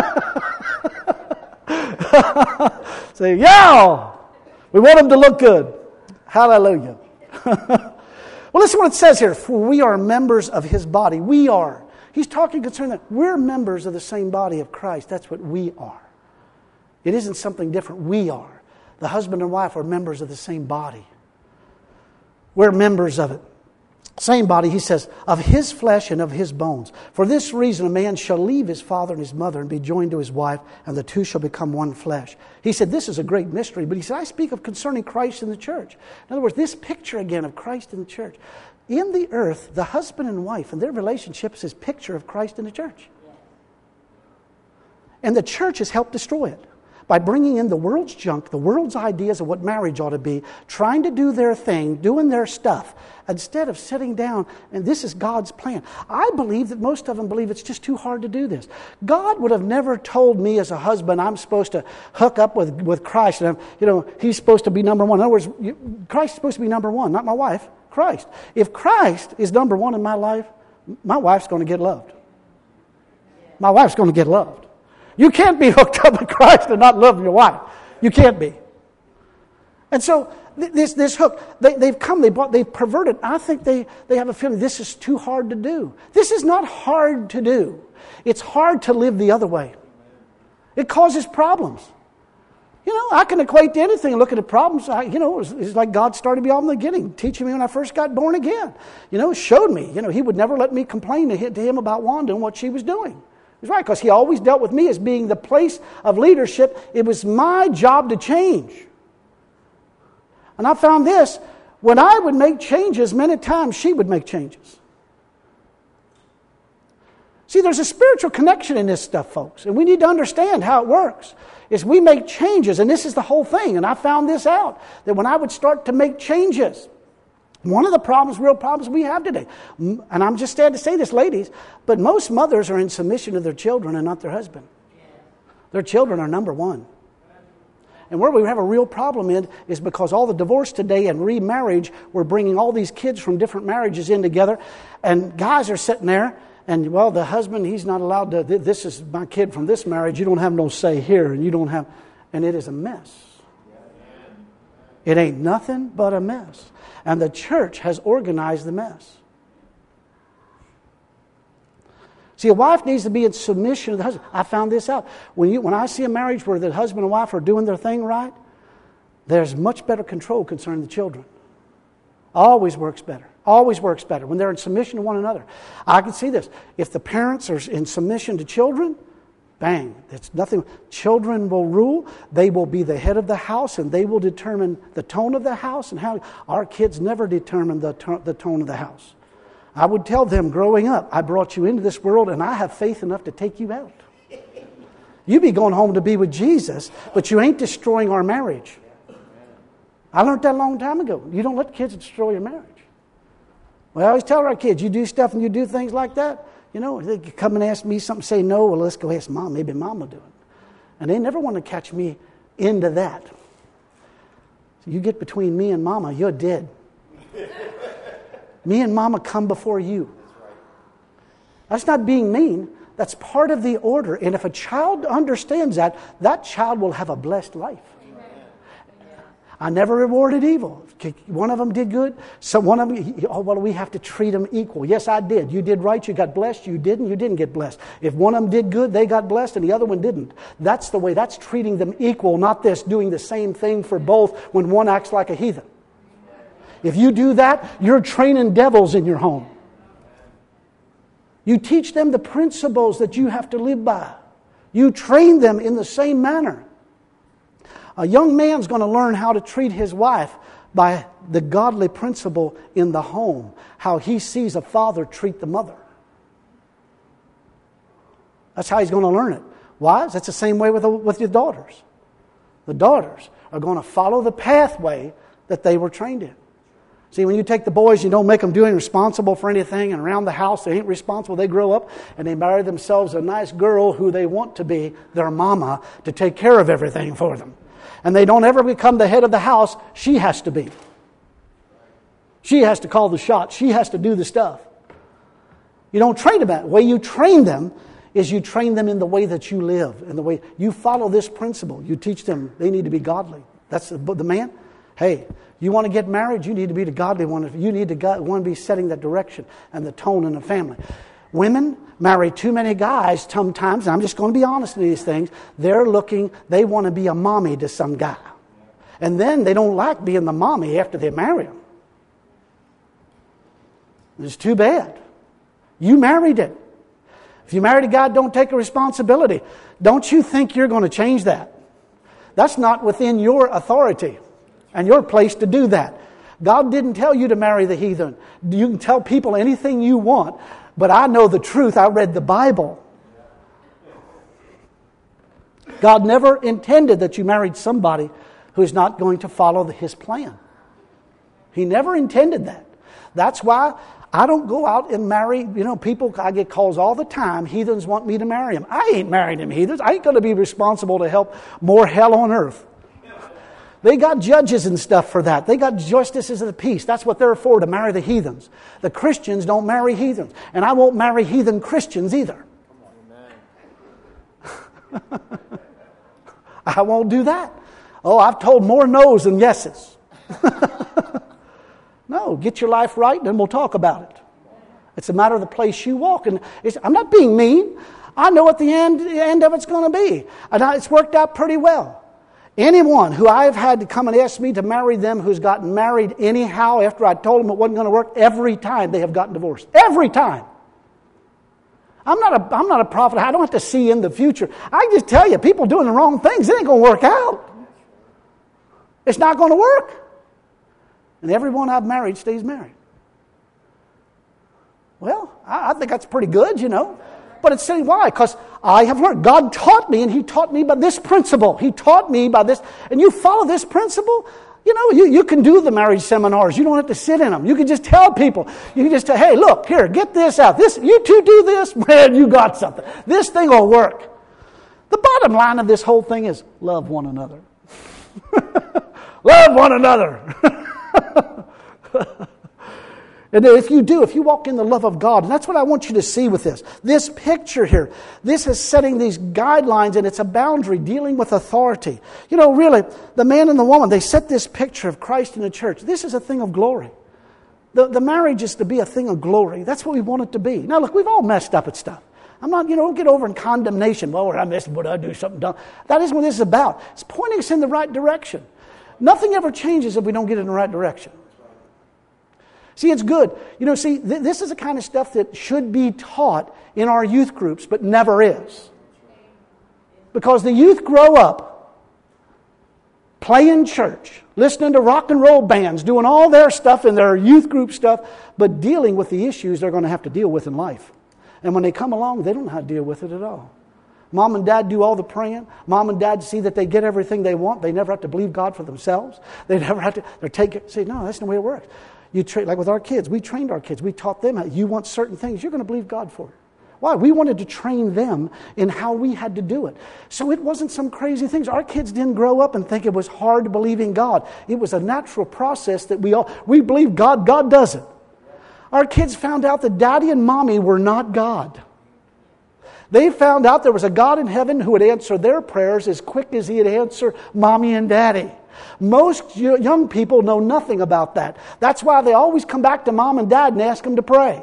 Say, "Yeah. We want them to look good." Hallelujah. Well, listen what it says here. "For we are members of His body." We are. He's talking concerning that we're members of the same body of Christ. That's what we are. It isn't something different. We are. The husband and wife are members of the same body. We're members of it. Same body, he says, "of His flesh and of His bones. For this reason a man shall leave his father and his mother and be joined to his wife, and the two shall become one flesh." He said this is a great mystery, but he said, I speak of concerning Christ in the church. In other words, this picture again of Christ in the church. In the earth, the husband and wife and their relationships is a picture of Christ in the church. And the church has helped destroy it by bringing in the world's junk, the world's ideas of what marriage ought to be, trying to do their thing, doing their stuff, instead of sitting down, and this is God's plan. I believe that most of them believe it's just too hard to do this. God would have never told me as a husband I'm supposed to hook up with, with Christ, and I'm, you know, He's supposed to be number one. In other words, you, Christ is supposed to be number one, not my wife, Christ. If Christ is number one in my life, my wife's going to get loved. My wife's going to get loved. You can't be hooked up with Christ and not love your wife. You can't be. And so this this hook, they, they've come, they bought, they've perverted. I think they, they have a feeling this is too hard to do. This is not hard to do. It's hard to live the other way. It causes problems. You know, I can equate to anything and look at the problems. I, you know, it's, it's like God started me off in the beginning, teaching me when I first got born again. You know, showed me. You know, He would never let me complain to him, to him about Wanda and what she was doing. He's right, because He always dealt with me as being the place of leadership. It was my job to change. And I found this, when I would make changes, many times she would make changes. See, there's a spiritual connection in this stuff, folks, and we need to understand how it works. Is we make changes, and this is the whole thing, and I found this out, that when I would start to make changes, one of the problems, real problems we have today, and I'm just sad to say this, ladies, but most mothers are in submission to their children and not their husband. Their children are number one. And where we have a real problem in is because all the divorce today and remarriage, we're bringing all these kids from different marriages in together, and guys are sitting there, and, well, the husband, he's not allowed to, this is my kid from this marriage, you don't have no say here, and you don't have, and it is a mess. It ain't nothing but a mess. And the church has organized the mess. See, a wife needs to be in submission to the husband. I found this out. When you, when I see a marriage where the husband and wife are doing their thing right, there's much better control concerning the children. Always works better. Always works better when they're in submission to one another. I can see this. If the parents are in submission to children, bang, it's nothing. Children will rule. They will be the head of the house, and they will determine the tone of the house and how. Our kids never determine the, to, the tone of the house. I would tell them growing up, I brought you into this world, and I have faith enough to take you out. You be going home to be with Jesus, but you ain't destroying our marriage. I learned that a long time ago. You don't let kids destroy your marriage. We always tell our kids, you do stuff and you do things like that. You know, they come and ask me something, say no, well, let's go ask Mom. Maybe Mom will do it. And they never want to catch me into that. So you get between me and Mama, you're dead. Me and Mama come before you. That's not being mean. That's part of the order. And if a child understands that, that child will have a blessed life. I never rewarded evil. One of them did good. So one of them, oh, well, we have to treat them equal. Yes, I did. You did right, you got blessed. You didn't, you didn't get blessed. If one of them did good, they got blessed, and the other one didn't. That's the way. That's treating them equal, not this doing the same thing for both when one acts like a heathen. If you do that, you're training devils in your home. You teach them the principles that you have to live by. You train them in the same manner. A young man's going to learn how to treat his wife by the godly principle in the home, how he sees a father treat the mother. That's how he's going to learn it. Wives, that's the same way with, the, with your daughters. The daughters are going to follow the pathway that they were trained in. See, when you take the boys, you don't make them doing responsible for anything, and around the house they ain't responsible. They grow up and they marry themselves a nice girl who they want to be their mama to take care of everything for them. And they don't ever become the head of the house. She has to be. She has to call the shots. She has to do the stuff. You don't train them that. The way you train them is you train them in the way that you live. In the way you follow this principle. You teach them they need to be godly. That's the, the man. Hey, you want to get married? You need to be the godly one. You need to God, want to be setting that direction and the tone in the family. Women marry too many guys sometimes, and I'm just going to be honest in these things. They're looking, they want to be a mommy to some guy. And then they don't like being the mommy after they marry him. It's too bad. You married it. If you married a guy, don't take a responsibility. Don't you think you're going to change that? That's not within your authority and your place to do that. God didn't tell you to marry the heathen. You can tell people anything you want, but I know the truth. I read the Bible. God never intended that you married somebody who's not going to follow His plan. He never intended that. That's why I don't go out and marry, you know, people, I get calls all the time, heathens want me to marry them. I ain't marrying them heathens. I ain't going to be responsible to help more hell on earth. They got judges and stuff for that. They got justices of the peace. That's what they're for, to marry the heathens. The Christians don't marry heathens. And I won't marry heathen Christians either. I won't do that. Oh, I've told more no's than yeses. No, get your life right and then we'll talk about it. It's a matter of the place you walk. And it's, I'm not being mean. I know what the end, the end of it's going to be. And I, it's worked out pretty well. Anyone who I've had to come and ask me to marry them who's gotten married anyhow after I told them it wasn't going to work, every time they have gotten divorced. Every time. I'm not a, I'm not a prophet. I don't have to see in the future. I just tell you, people doing the wrong things, it ain't going to work out. It's not going to work. And everyone I've married stays married. Well, I, I think that's pretty good, you know. But it's saying, why? Because I have learned. God taught me, and He taught me by this principle. He taught me by this. And you follow this principle, you know, you, you can do the marriage seminars. You don't have to sit in them. You can just tell people. You can just tell, hey, look, here, get this out. This, you two do this, man, you got something. This thing will work. The bottom line of this whole thing is love one another. Love one another. And if you do, if you walk in the love of God, and that's what I want you to see with this. This picture here, this is setting these guidelines, and it's a boundary dealing with authority. You know, really, the man and the woman, they set this picture of Christ in the church. This is a thing of glory. The, the marriage is to be a thing of glory. That's what we want it to be. Now, look, we've all messed up at stuff. I'm not, you know, don't get over in condemnation. Well, I missed, would I do something dumb? That isn't what this is about. It's pointing us in the right direction. Nothing ever changes if we don't get in the right direction. See, it's good. You know, see, th- this is the kind of stuff that should be taught in our youth groups, but never is. Because the youth grow up playing church, listening to rock and roll bands, doing all their stuff and their youth group stuff, but dealing with the issues they're going to have to deal with in life. And when they come along, they don't know how to deal with it at all. Mom and dad do all the praying. Mom and dad see that they get everything they want. They never have to believe God for themselves. They never have to, they're taking, say, no, that's not the way it works. You tra- like with our kids, we trained our kids. We taught them how you want certain things, you're going to believe God for it. Why? We wanted to train them in how we had to do it. So it wasn't some crazy things. Our kids didn't grow up and think it was hard to believe in God. It was a natural process that we all, we believe God, God does it. Our kids found out that daddy and mommy were not God. They found out there was a God in heaven who would answer their prayers as quick as He'd answer mommy and daddy. Most young people know nothing about that. That's why they always come back to mom and dad and ask them to pray.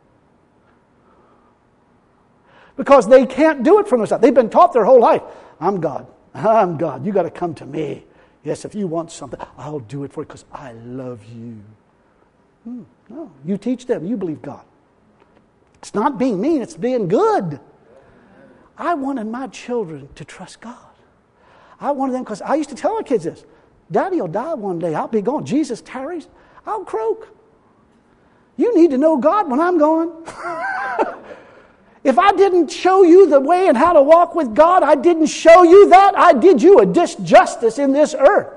Because they can't do it for themselves. They've been taught their whole life, I'm God. I'm God. You got to come to me. Yes, if you want something, I'll do it for you because I love you. Hmm, no, you teach them. You believe God. It's not being mean. It's being good. I wanted my children to trust God. I wanted them because I used to tell our kids this. Daddy will die one day. I'll be gone. Jesus tarries. I'll croak. You need to know God when I'm gone. If I didn't show you the way and how to walk with God, I didn't show you that, I did you a disjustice in this earth.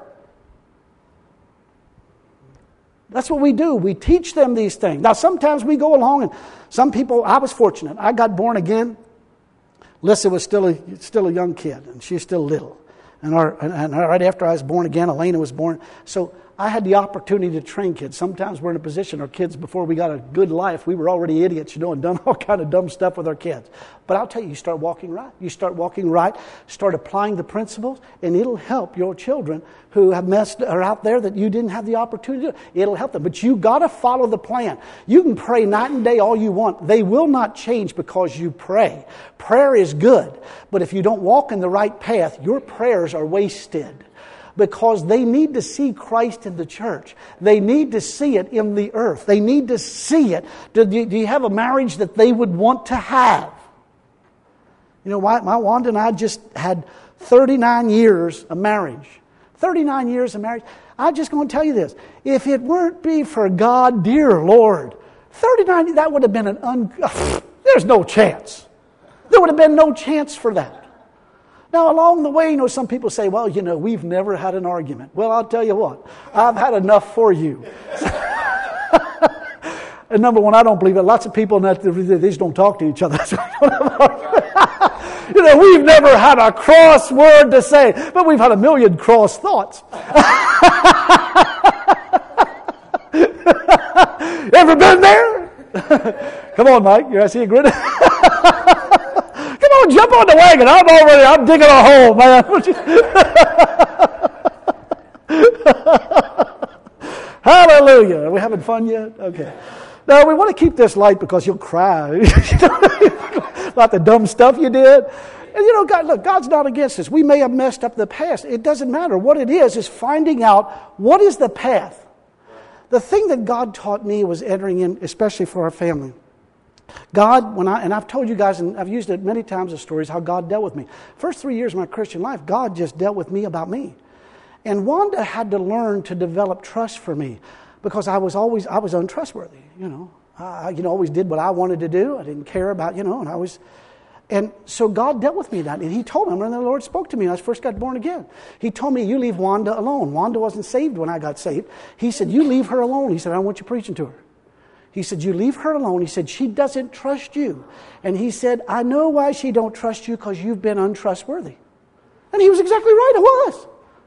That's what we do. We teach them these things. Now, sometimes we go along and some people, I was fortunate. I got born again. Lissa was still a, still a young kid, and she's still little. And, our, and right after I was born again, Elena was born. So I had the opportunity to train kids. Sometimes we're in a position, our kids, before we got a good life, we were already idiots, you know, and done all kind of dumb stuff with our kids. But I'll tell you, you start walking right. You start walking right, start applying the principles, and it'll help your children who have messed are out there that you didn't have the opportunity to do. It'll help them. But you got to follow the plan. You can pray night and day all you want. They will not change because you pray. Prayer is good. But if you don't walk in the right path, your prayers are wasted. Because they need to see Christ in the church. They need to see it in the earth. They need to see it. Do you, do you have a marriage that they would want to have? You know, my, my Wanda and I just had thirty-nine years of marriage. thirty-nine years of marriage. I'm just going to tell you this. If it weren't be for God, dear Lord, thirty-nine, that would have been an un... There's no chance. There would have been no chance for that. Now, along the way, you know, some people say, well, you know, we've never had an argument. Well, I'll tell you what, I've had enough for you. And number one, I don't believe it. Lots of people, they just don't talk to each other. You know, we've never had a cross word to say, but we've had a million cross thoughts. Ever been there? Come on, Mike. You I see you grinning. Come on, jump on the wagon. I'm already, I'm digging a hole, man. Hallelujah. Are we having fun yet? Okay. Now, we want to keep this light because you'll cry. About the dumb stuff you did. And you know, God, look, God's not against us. We may have messed up the past. It doesn't matter. What it is, is finding out what is the path. The thing that God taught me was entering in, especially for our family. God, when I, and I've told you guys, and I've used it many times as stories, how God dealt with me. First three years of my Christian life, God just dealt with me about me. And Wanda had to learn to develop trust for me because I was always, I was untrustworthy, you know. I, you know, always did what I wanted to do. I didn't care about, you know, and I was, And so God dealt with me that. And he told me, when the Lord spoke to me when I first got born again, he told me, you leave Wanda alone. Wanda wasn't saved when I got saved. He said, you leave her alone. He said, I don't want you preaching to her. He said, you leave her alone. He said, she doesn't trust you. And he said, I know why she don't trust you, because you've been untrustworthy. And he was exactly right, I was.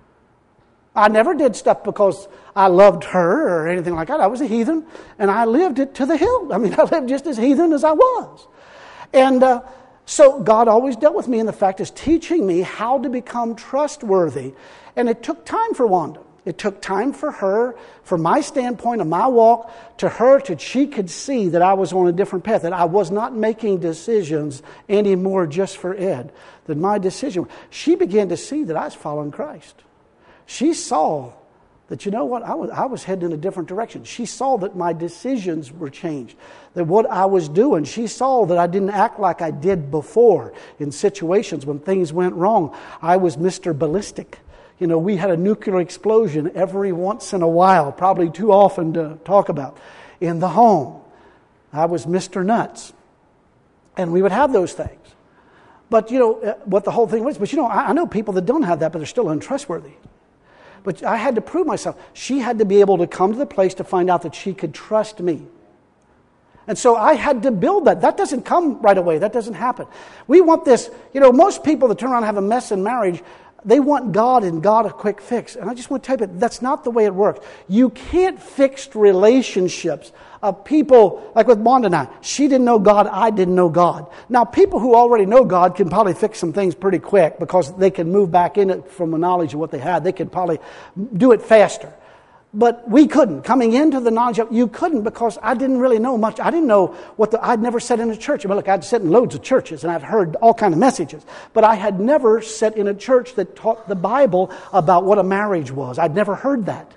I never did stuff because I loved her or anything like that. I was a heathen, and I lived it to the hilt. I mean, I lived just as heathen as I was. And uh, so God always dealt with me, and the fact is teaching me how to become trustworthy. And it took time for Wanda. It took time for her, from my standpoint of my walk, to her, to she could see that I was on a different path, that I was not making decisions anymore just for Ed. That my decision, she began to see that I was following Christ. She saw that, you know what, I was, I was heading in a different direction. She saw that my decisions were changed, that what I was doing, she saw that I didn't act like I did before in situations when things went wrong. I was Mister Ballistic. You know, we had a nuclear explosion every once in a while, probably too often to talk about, in the home. I was Mister Nuts. And we would have those things. But, you know, what the whole thing was, but, you know, I, I know people that don't have that, but they're still untrustworthy. But I had to prove myself. She had to be able to come to the place to find out that she could trust me. And so I had to build that. That doesn't come right away. That doesn't happen. We want this, you know, most people that turn around and have a mess in marriage, they want God and God a quick fix. And I just want to tell you, that's not the way it works. You can't fix relationships of people, like with Wanda and I. She didn't know God, I didn't know God. Now, people who already know God can probably fix some things pretty quick because they can move back in it from the knowledge of what they had. They could probably do it faster. But we couldn't. Coming into the knowledge of, you couldn't, because I didn't really know much. I didn't know what the, I'd never sat in a church. I mean, look, I'd sat in loads of churches and I'd heard all kind of messages. But I had never sat in a church that taught the Bible about what a marriage was. I'd never heard that.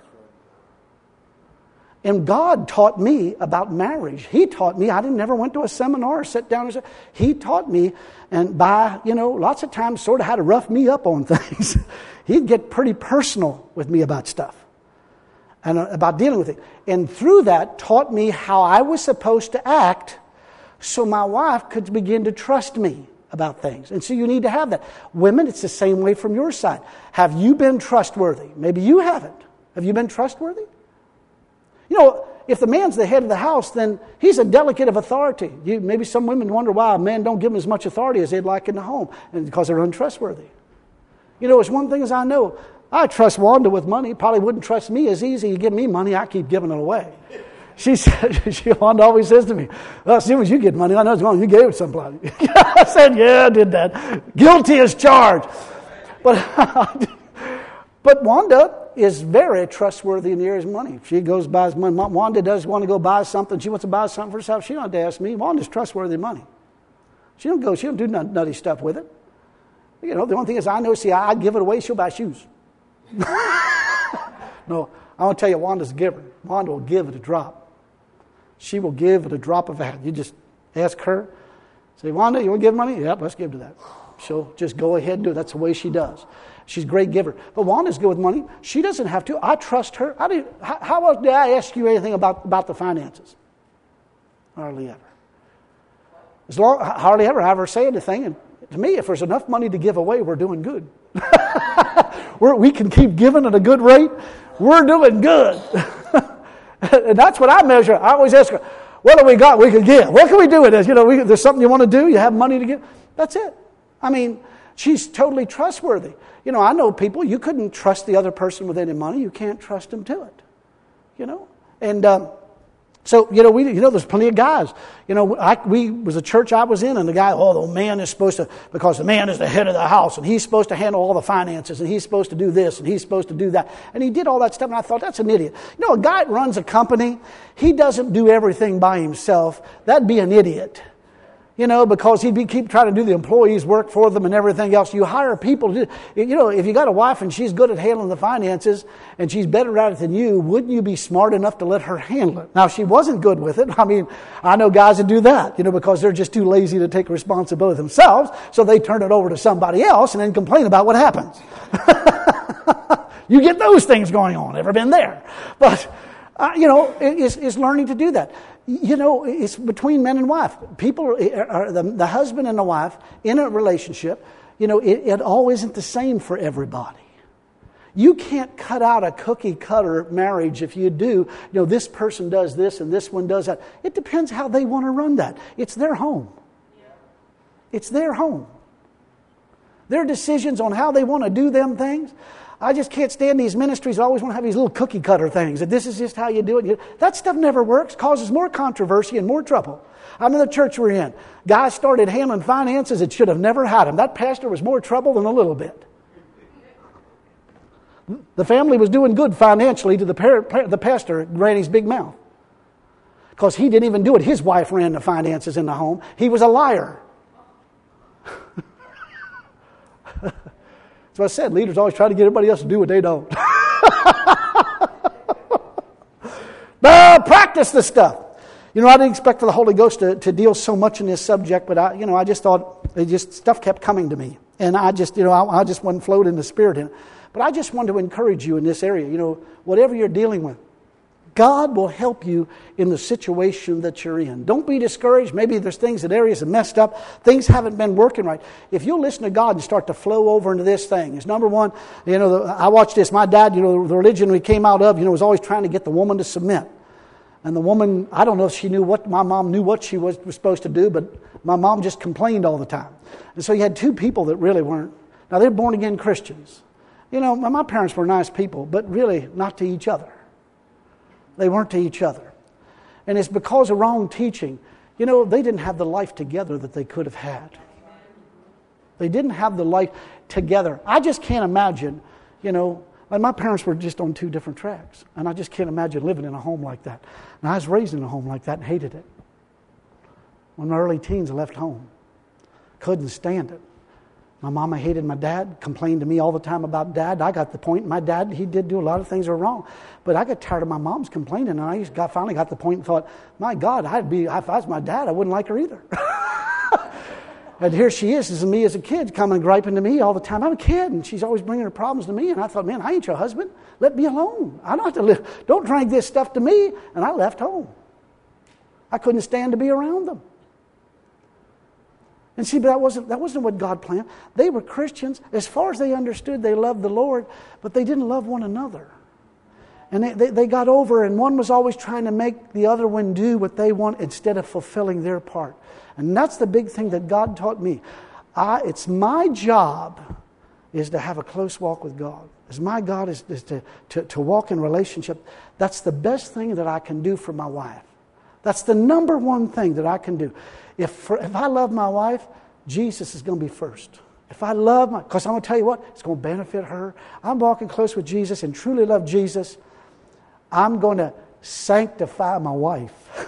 And God taught me about marriage. He taught me. I didn't never went to a seminar or sit down. And say, he taught me, and by, you know, lots of times sort of how to rough me up on things. He'd get pretty personal with me about stuff. And about dealing with it. And through that, taught me how I was supposed to act so my wife could begin to trust me about things. And so you need to have that. Women, it's the same way from your side. Have you been trustworthy? Maybe you haven't. Have you been trustworthy? You know, if the man's the head of the house, then he's a delegate of authority. You, maybe some women wonder why men don't give them as much authority as they'd like in the home, and because they're untrustworthy. You know, it's one thing as I know. I trust Wanda with money. Probably wouldn't trust me as easy. You give me money, I keep giving it away. She said, she, Wanda always says to me, well, as soon as you get money, I know it's wrong. You gave it to somebody. I said, yeah, I did that. Guilty as charged. But, but Wanda is very trustworthy in the area of money. She goes buys money. Wanda does want to go buy something. She wants to buy something for herself. She don't have to ask me. Wanda's trustworthy money. She don't go. She don't do nutty stuff with it. You know, the only thing is I know, see, I give it away, she'll buy shoes. No, I want to tell you, Wanda's a giver. Wanda will give it a drop. She will give it a drop of a hat. You just ask her, say, Wanda, you want to give money? Yep, let's give to that. She'll just go ahead and do it. That's the way she does. She's a great giver. But Wanda's good with money. She doesn't have to. I trust her. I do, how, how else did I ask you anything about, about the finances? Hardly ever. As long, hardly ever I ever say anything. And to me, if there's enough money to give away, we're doing good. we're, we can keep giving at a good rate. We're doing good. And that's what I measure. I always ask her, what do we got we can give? What can we do with this? You know, we, there's something you want to do, you have money to give. That's it. I mean, she's totally trustworthy. You know, I know people, you couldn't trust the other person with any money. You can't trust them to it. You know? And um, so, you know, we, you know, there's plenty of guys. You know, I, we was a church I was in, and the guy, oh, the man is supposed to, because the man is the head of the house, and he's supposed to handle all the finances, and he's supposed to do this, and he's supposed to do that. And he did all that stuff, and I thought, that's an idiot. You know, a guy that runs a company, he doesn't do everything by himself. That'd be an idiot. You know, because he'd be, keep trying to do the employees' work for them and everything else. You hire people to do, you know, if you got a wife and she's good at handling the finances and she's better at it than you, wouldn't you be smart enough to let her handle it? Now, if she wasn't good with it, I mean, I know guys that do that, you know, because they're just too lazy to take responsibility themselves, so they turn it over to somebody else and then complain about what happens. You get those things going on. Ever been there? But Uh, you know, is, is learning to do that. You know, it's between man and wife. People, are, are the, the husband and the wife in a relationship, you know, it, it all isn't the same for everybody. You can't cut out a cookie cutter marriage. If you do, you know, this person does this and this one does that. It depends how they want to run that. It's their home. It's their home. Their decisions on how they want to do them things. I just can't stand these ministries that always want to have these little cookie cutter things. That this is just how you do it. That stuff never works. Causes more controversy and more trouble. I'm in the church we're in. Guys started handling finances that should have never had them. That pastor was more trouble than a little bit. The family was doing good financially to the, par- the pastor, Granny's big mouth. Because he didn't even do it. His wife ran the finances in the home. He was a liar. That's what I said. Leaders always try to get everybody else to do what they don't. But practice the stuff. You know, I didn't expect for the Holy Ghost to, to deal so much in this subject, but I, you know, I just thought it just stuff kept coming to me, and I just, you know, I, I just wasn't flowed in the Spirit in it. But I just want to encourage you in this area. You know, whatever you're dealing with, God will help you in the situation that you're in. Don't be discouraged. Maybe there's things that areas are messed up. Things haven't been working right. If you'll listen to God and start to flow over into this thing, is number one, you know, the, I watched this. My dad, you know, the religion we came out of, you know, was always trying to get the woman to submit. And the woman, I don't know if she knew what, my mom knew what she was, was supposed to do, but my mom just complained all the time. And so you had two people that really weren't. Now, they're born again Christians. You know, my parents were nice people, but really not to each other. They weren't to each other. And it's because of wrong teaching. You know, they didn't have the life together that they could have had. They didn't have the life together. I just can't imagine, you know, like my parents were just on two different tracks. And I just can't imagine living in a home like that. And I was raised in a home like that and hated it. When my early teens, I left home. Couldn't stand it. My mama hated my dad, complained to me all the time about dad. I got the point. My dad, he did do a lot of things that were wrong. But I got tired of my mom's complaining, and I got, finally got the point and thought, my God, I'd be, if I was my dad, I wouldn't like her either. And here she is, this is me as a kid, coming griping to me all the time. I'm a kid, and she's always bringing her problems to me. And I thought, man, I ain't your husband. Let me alone. I don't have to live. Don't drag this stuff to me. And I left home. I couldn't stand to be around them. And see, but that wasn't, that wasn't what God planned. They were Christians. As far as they understood, they loved the Lord, but they didn't love one another. And they, they, they got over, and one was always trying to make the other one do what they want instead of fulfilling their part. And that's the big thing that God taught me. I, it's my job is to have a close walk with God. It's my God is, is to, to, to walk in relationship. That's the best thing that I can do for my wife. That's the number one thing that I can do. If for, if I love my wife, Jesus is going to be first. If I love my, because I'm going to tell you what, it's going to benefit her. I'm walking close with Jesus and truly love Jesus. I'm going to sanctify my wife.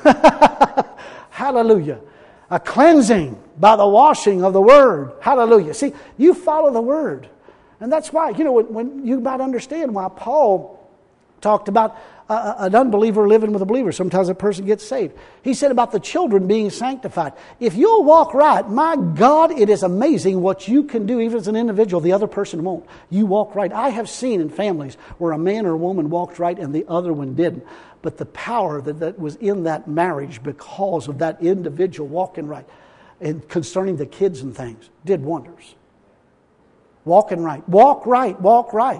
Hallelujah. A cleansing by the washing of the Word. Hallelujah. See, you follow the Word. And that's why, you know, when, when you might understand why Paul talked about uh, an unbeliever living with a believer. Sometimes a person gets saved. He said about the children being sanctified. If you'll walk right, my God, it is amazing what you can do, even as an individual. The other person won't. You walk right. I have seen in families where a man or a woman walked right and the other one didn't. But the power that, that was in that marriage because of that individual walking right and concerning the kids and things did wonders. Walking right. Walk right. Walk right.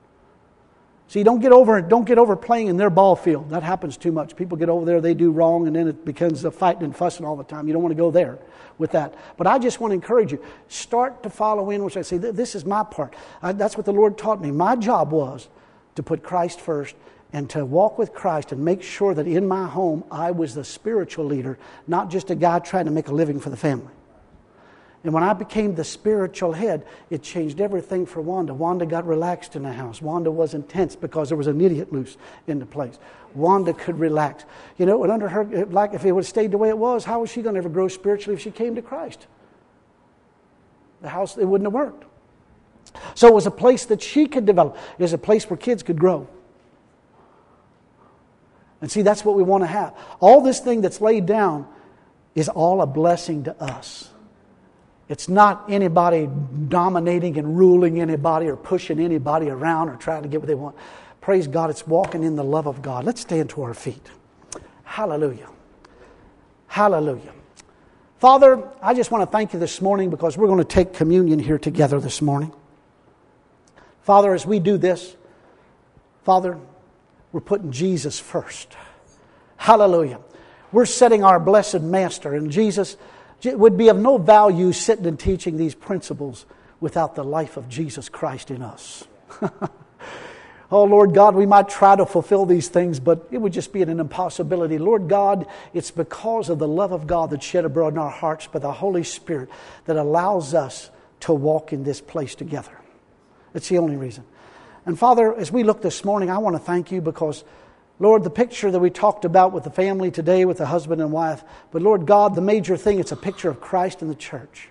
See, don't get over don't get over playing in their ball field. That happens too much. People get over there, they do wrong, and then it becomes a fighting and fussing all the time. You don't want to go there with that. But I just want to encourage you. Start to follow in, which I say, this is my part. I, that's what the Lord taught me. My job was to put Christ first and to walk with Christ and make sure that in my home I was the spiritual leader, not just a guy trying to make a living for the family. And when I became the spiritual head, it changed everything for Wanda. Wanda got relaxed in the house. Wanda wasn't tense because there was an idiot loose in the place. Wanda could relax. You know, and under her, like if it would have stayed the way it was, how was she going to ever grow spiritually if she came to Christ? The house, it wouldn't have worked. So it was a place that she could develop. It was a place where kids could grow. And see, that's what we want to have. All this thing that's laid down is all a blessing to us. It's not anybody dominating and ruling anybody or pushing anybody around or trying to get what they want. Praise God, it's walking in the love of God. Let's stand to our feet. Hallelujah. Hallelujah. Father, I just want to thank you this morning because we're going to take communion here together this morning. Father, as we do this, Father, we're putting Jesus first. Hallelujah. We're setting our blessed Master, and Jesus would be of no value sitting and teaching these principles without the life of Jesus Christ in us. Oh, Lord God, we might try to fulfill these things, but it would just be an impossibility. Lord God, it's because of the love of God that's shed abroad in our hearts by the Holy Spirit that allows us to walk in this place together. It's the only reason. And Father, as we look this morning, I want to thank you because, Lord, the picture that we talked about with the family today, with the husband and wife, but Lord God, the major thing, it's a picture of Christ and the church.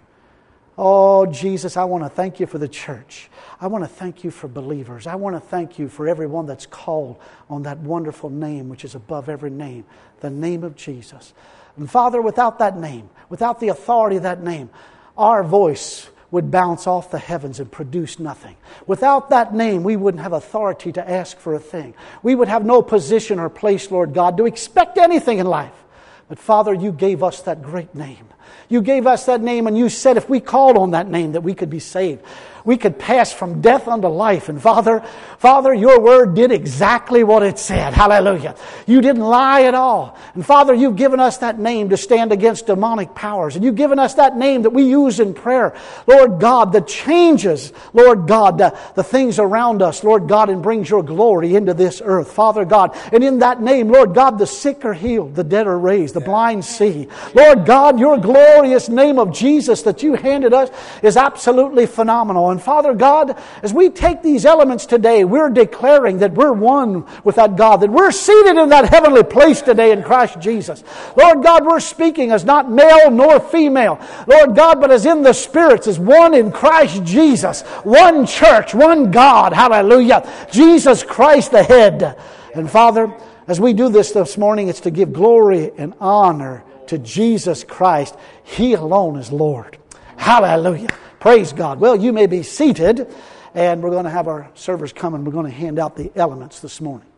Oh, Jesus, I want to thank you for the church. I want to thank you for believers. I want to thank you for everyone that's called on that wonderful name which is above every name, the name of Jesus. And Father, without that name, without the authority of that name, our voice would bounce off the heavens and produce nothing. Without that name, we wouldn't have authority to ask for a thing. We would have no position or place, Lord God, to expect anything in life. But Father, you gave us that great name. You gave us that name, and you said if we called on that name that we could be saved. We could pass from death unto life. And Father, Father, your word did exactly what it said. Hallelujah. You didn't lie at all. And Father, you've given us that name to stand against demonic powers. And you've given us that name that we use in prayer. Lord God, that changes, Lord God, the, the things around us, Lord God, and brings your glory into this earth. Father God, and in that name, Lord God, the sick are healed, the dead are raised, the blind see. Lord God, your glorious name of Jesus that you handed us is absolutely phenomenal. And Father God, as we take these elements today, we're declaring that we're one with that God, that we're seated in that heavenly place today in Christ Jesus. Lord God, we're speaking as not male nor female, Lord God, but as in the spirits, as one in Christ Jesus, one church, one God, hallelujah, Jesus Christ the head. And Father, as we do this this morning, it's to give glory and honor to Jesus Christ. He alone is Lord. Hallelujah. Praise God. Well, you may be seated, and we're going to have our servers come and we're going to hand out the elements this morning.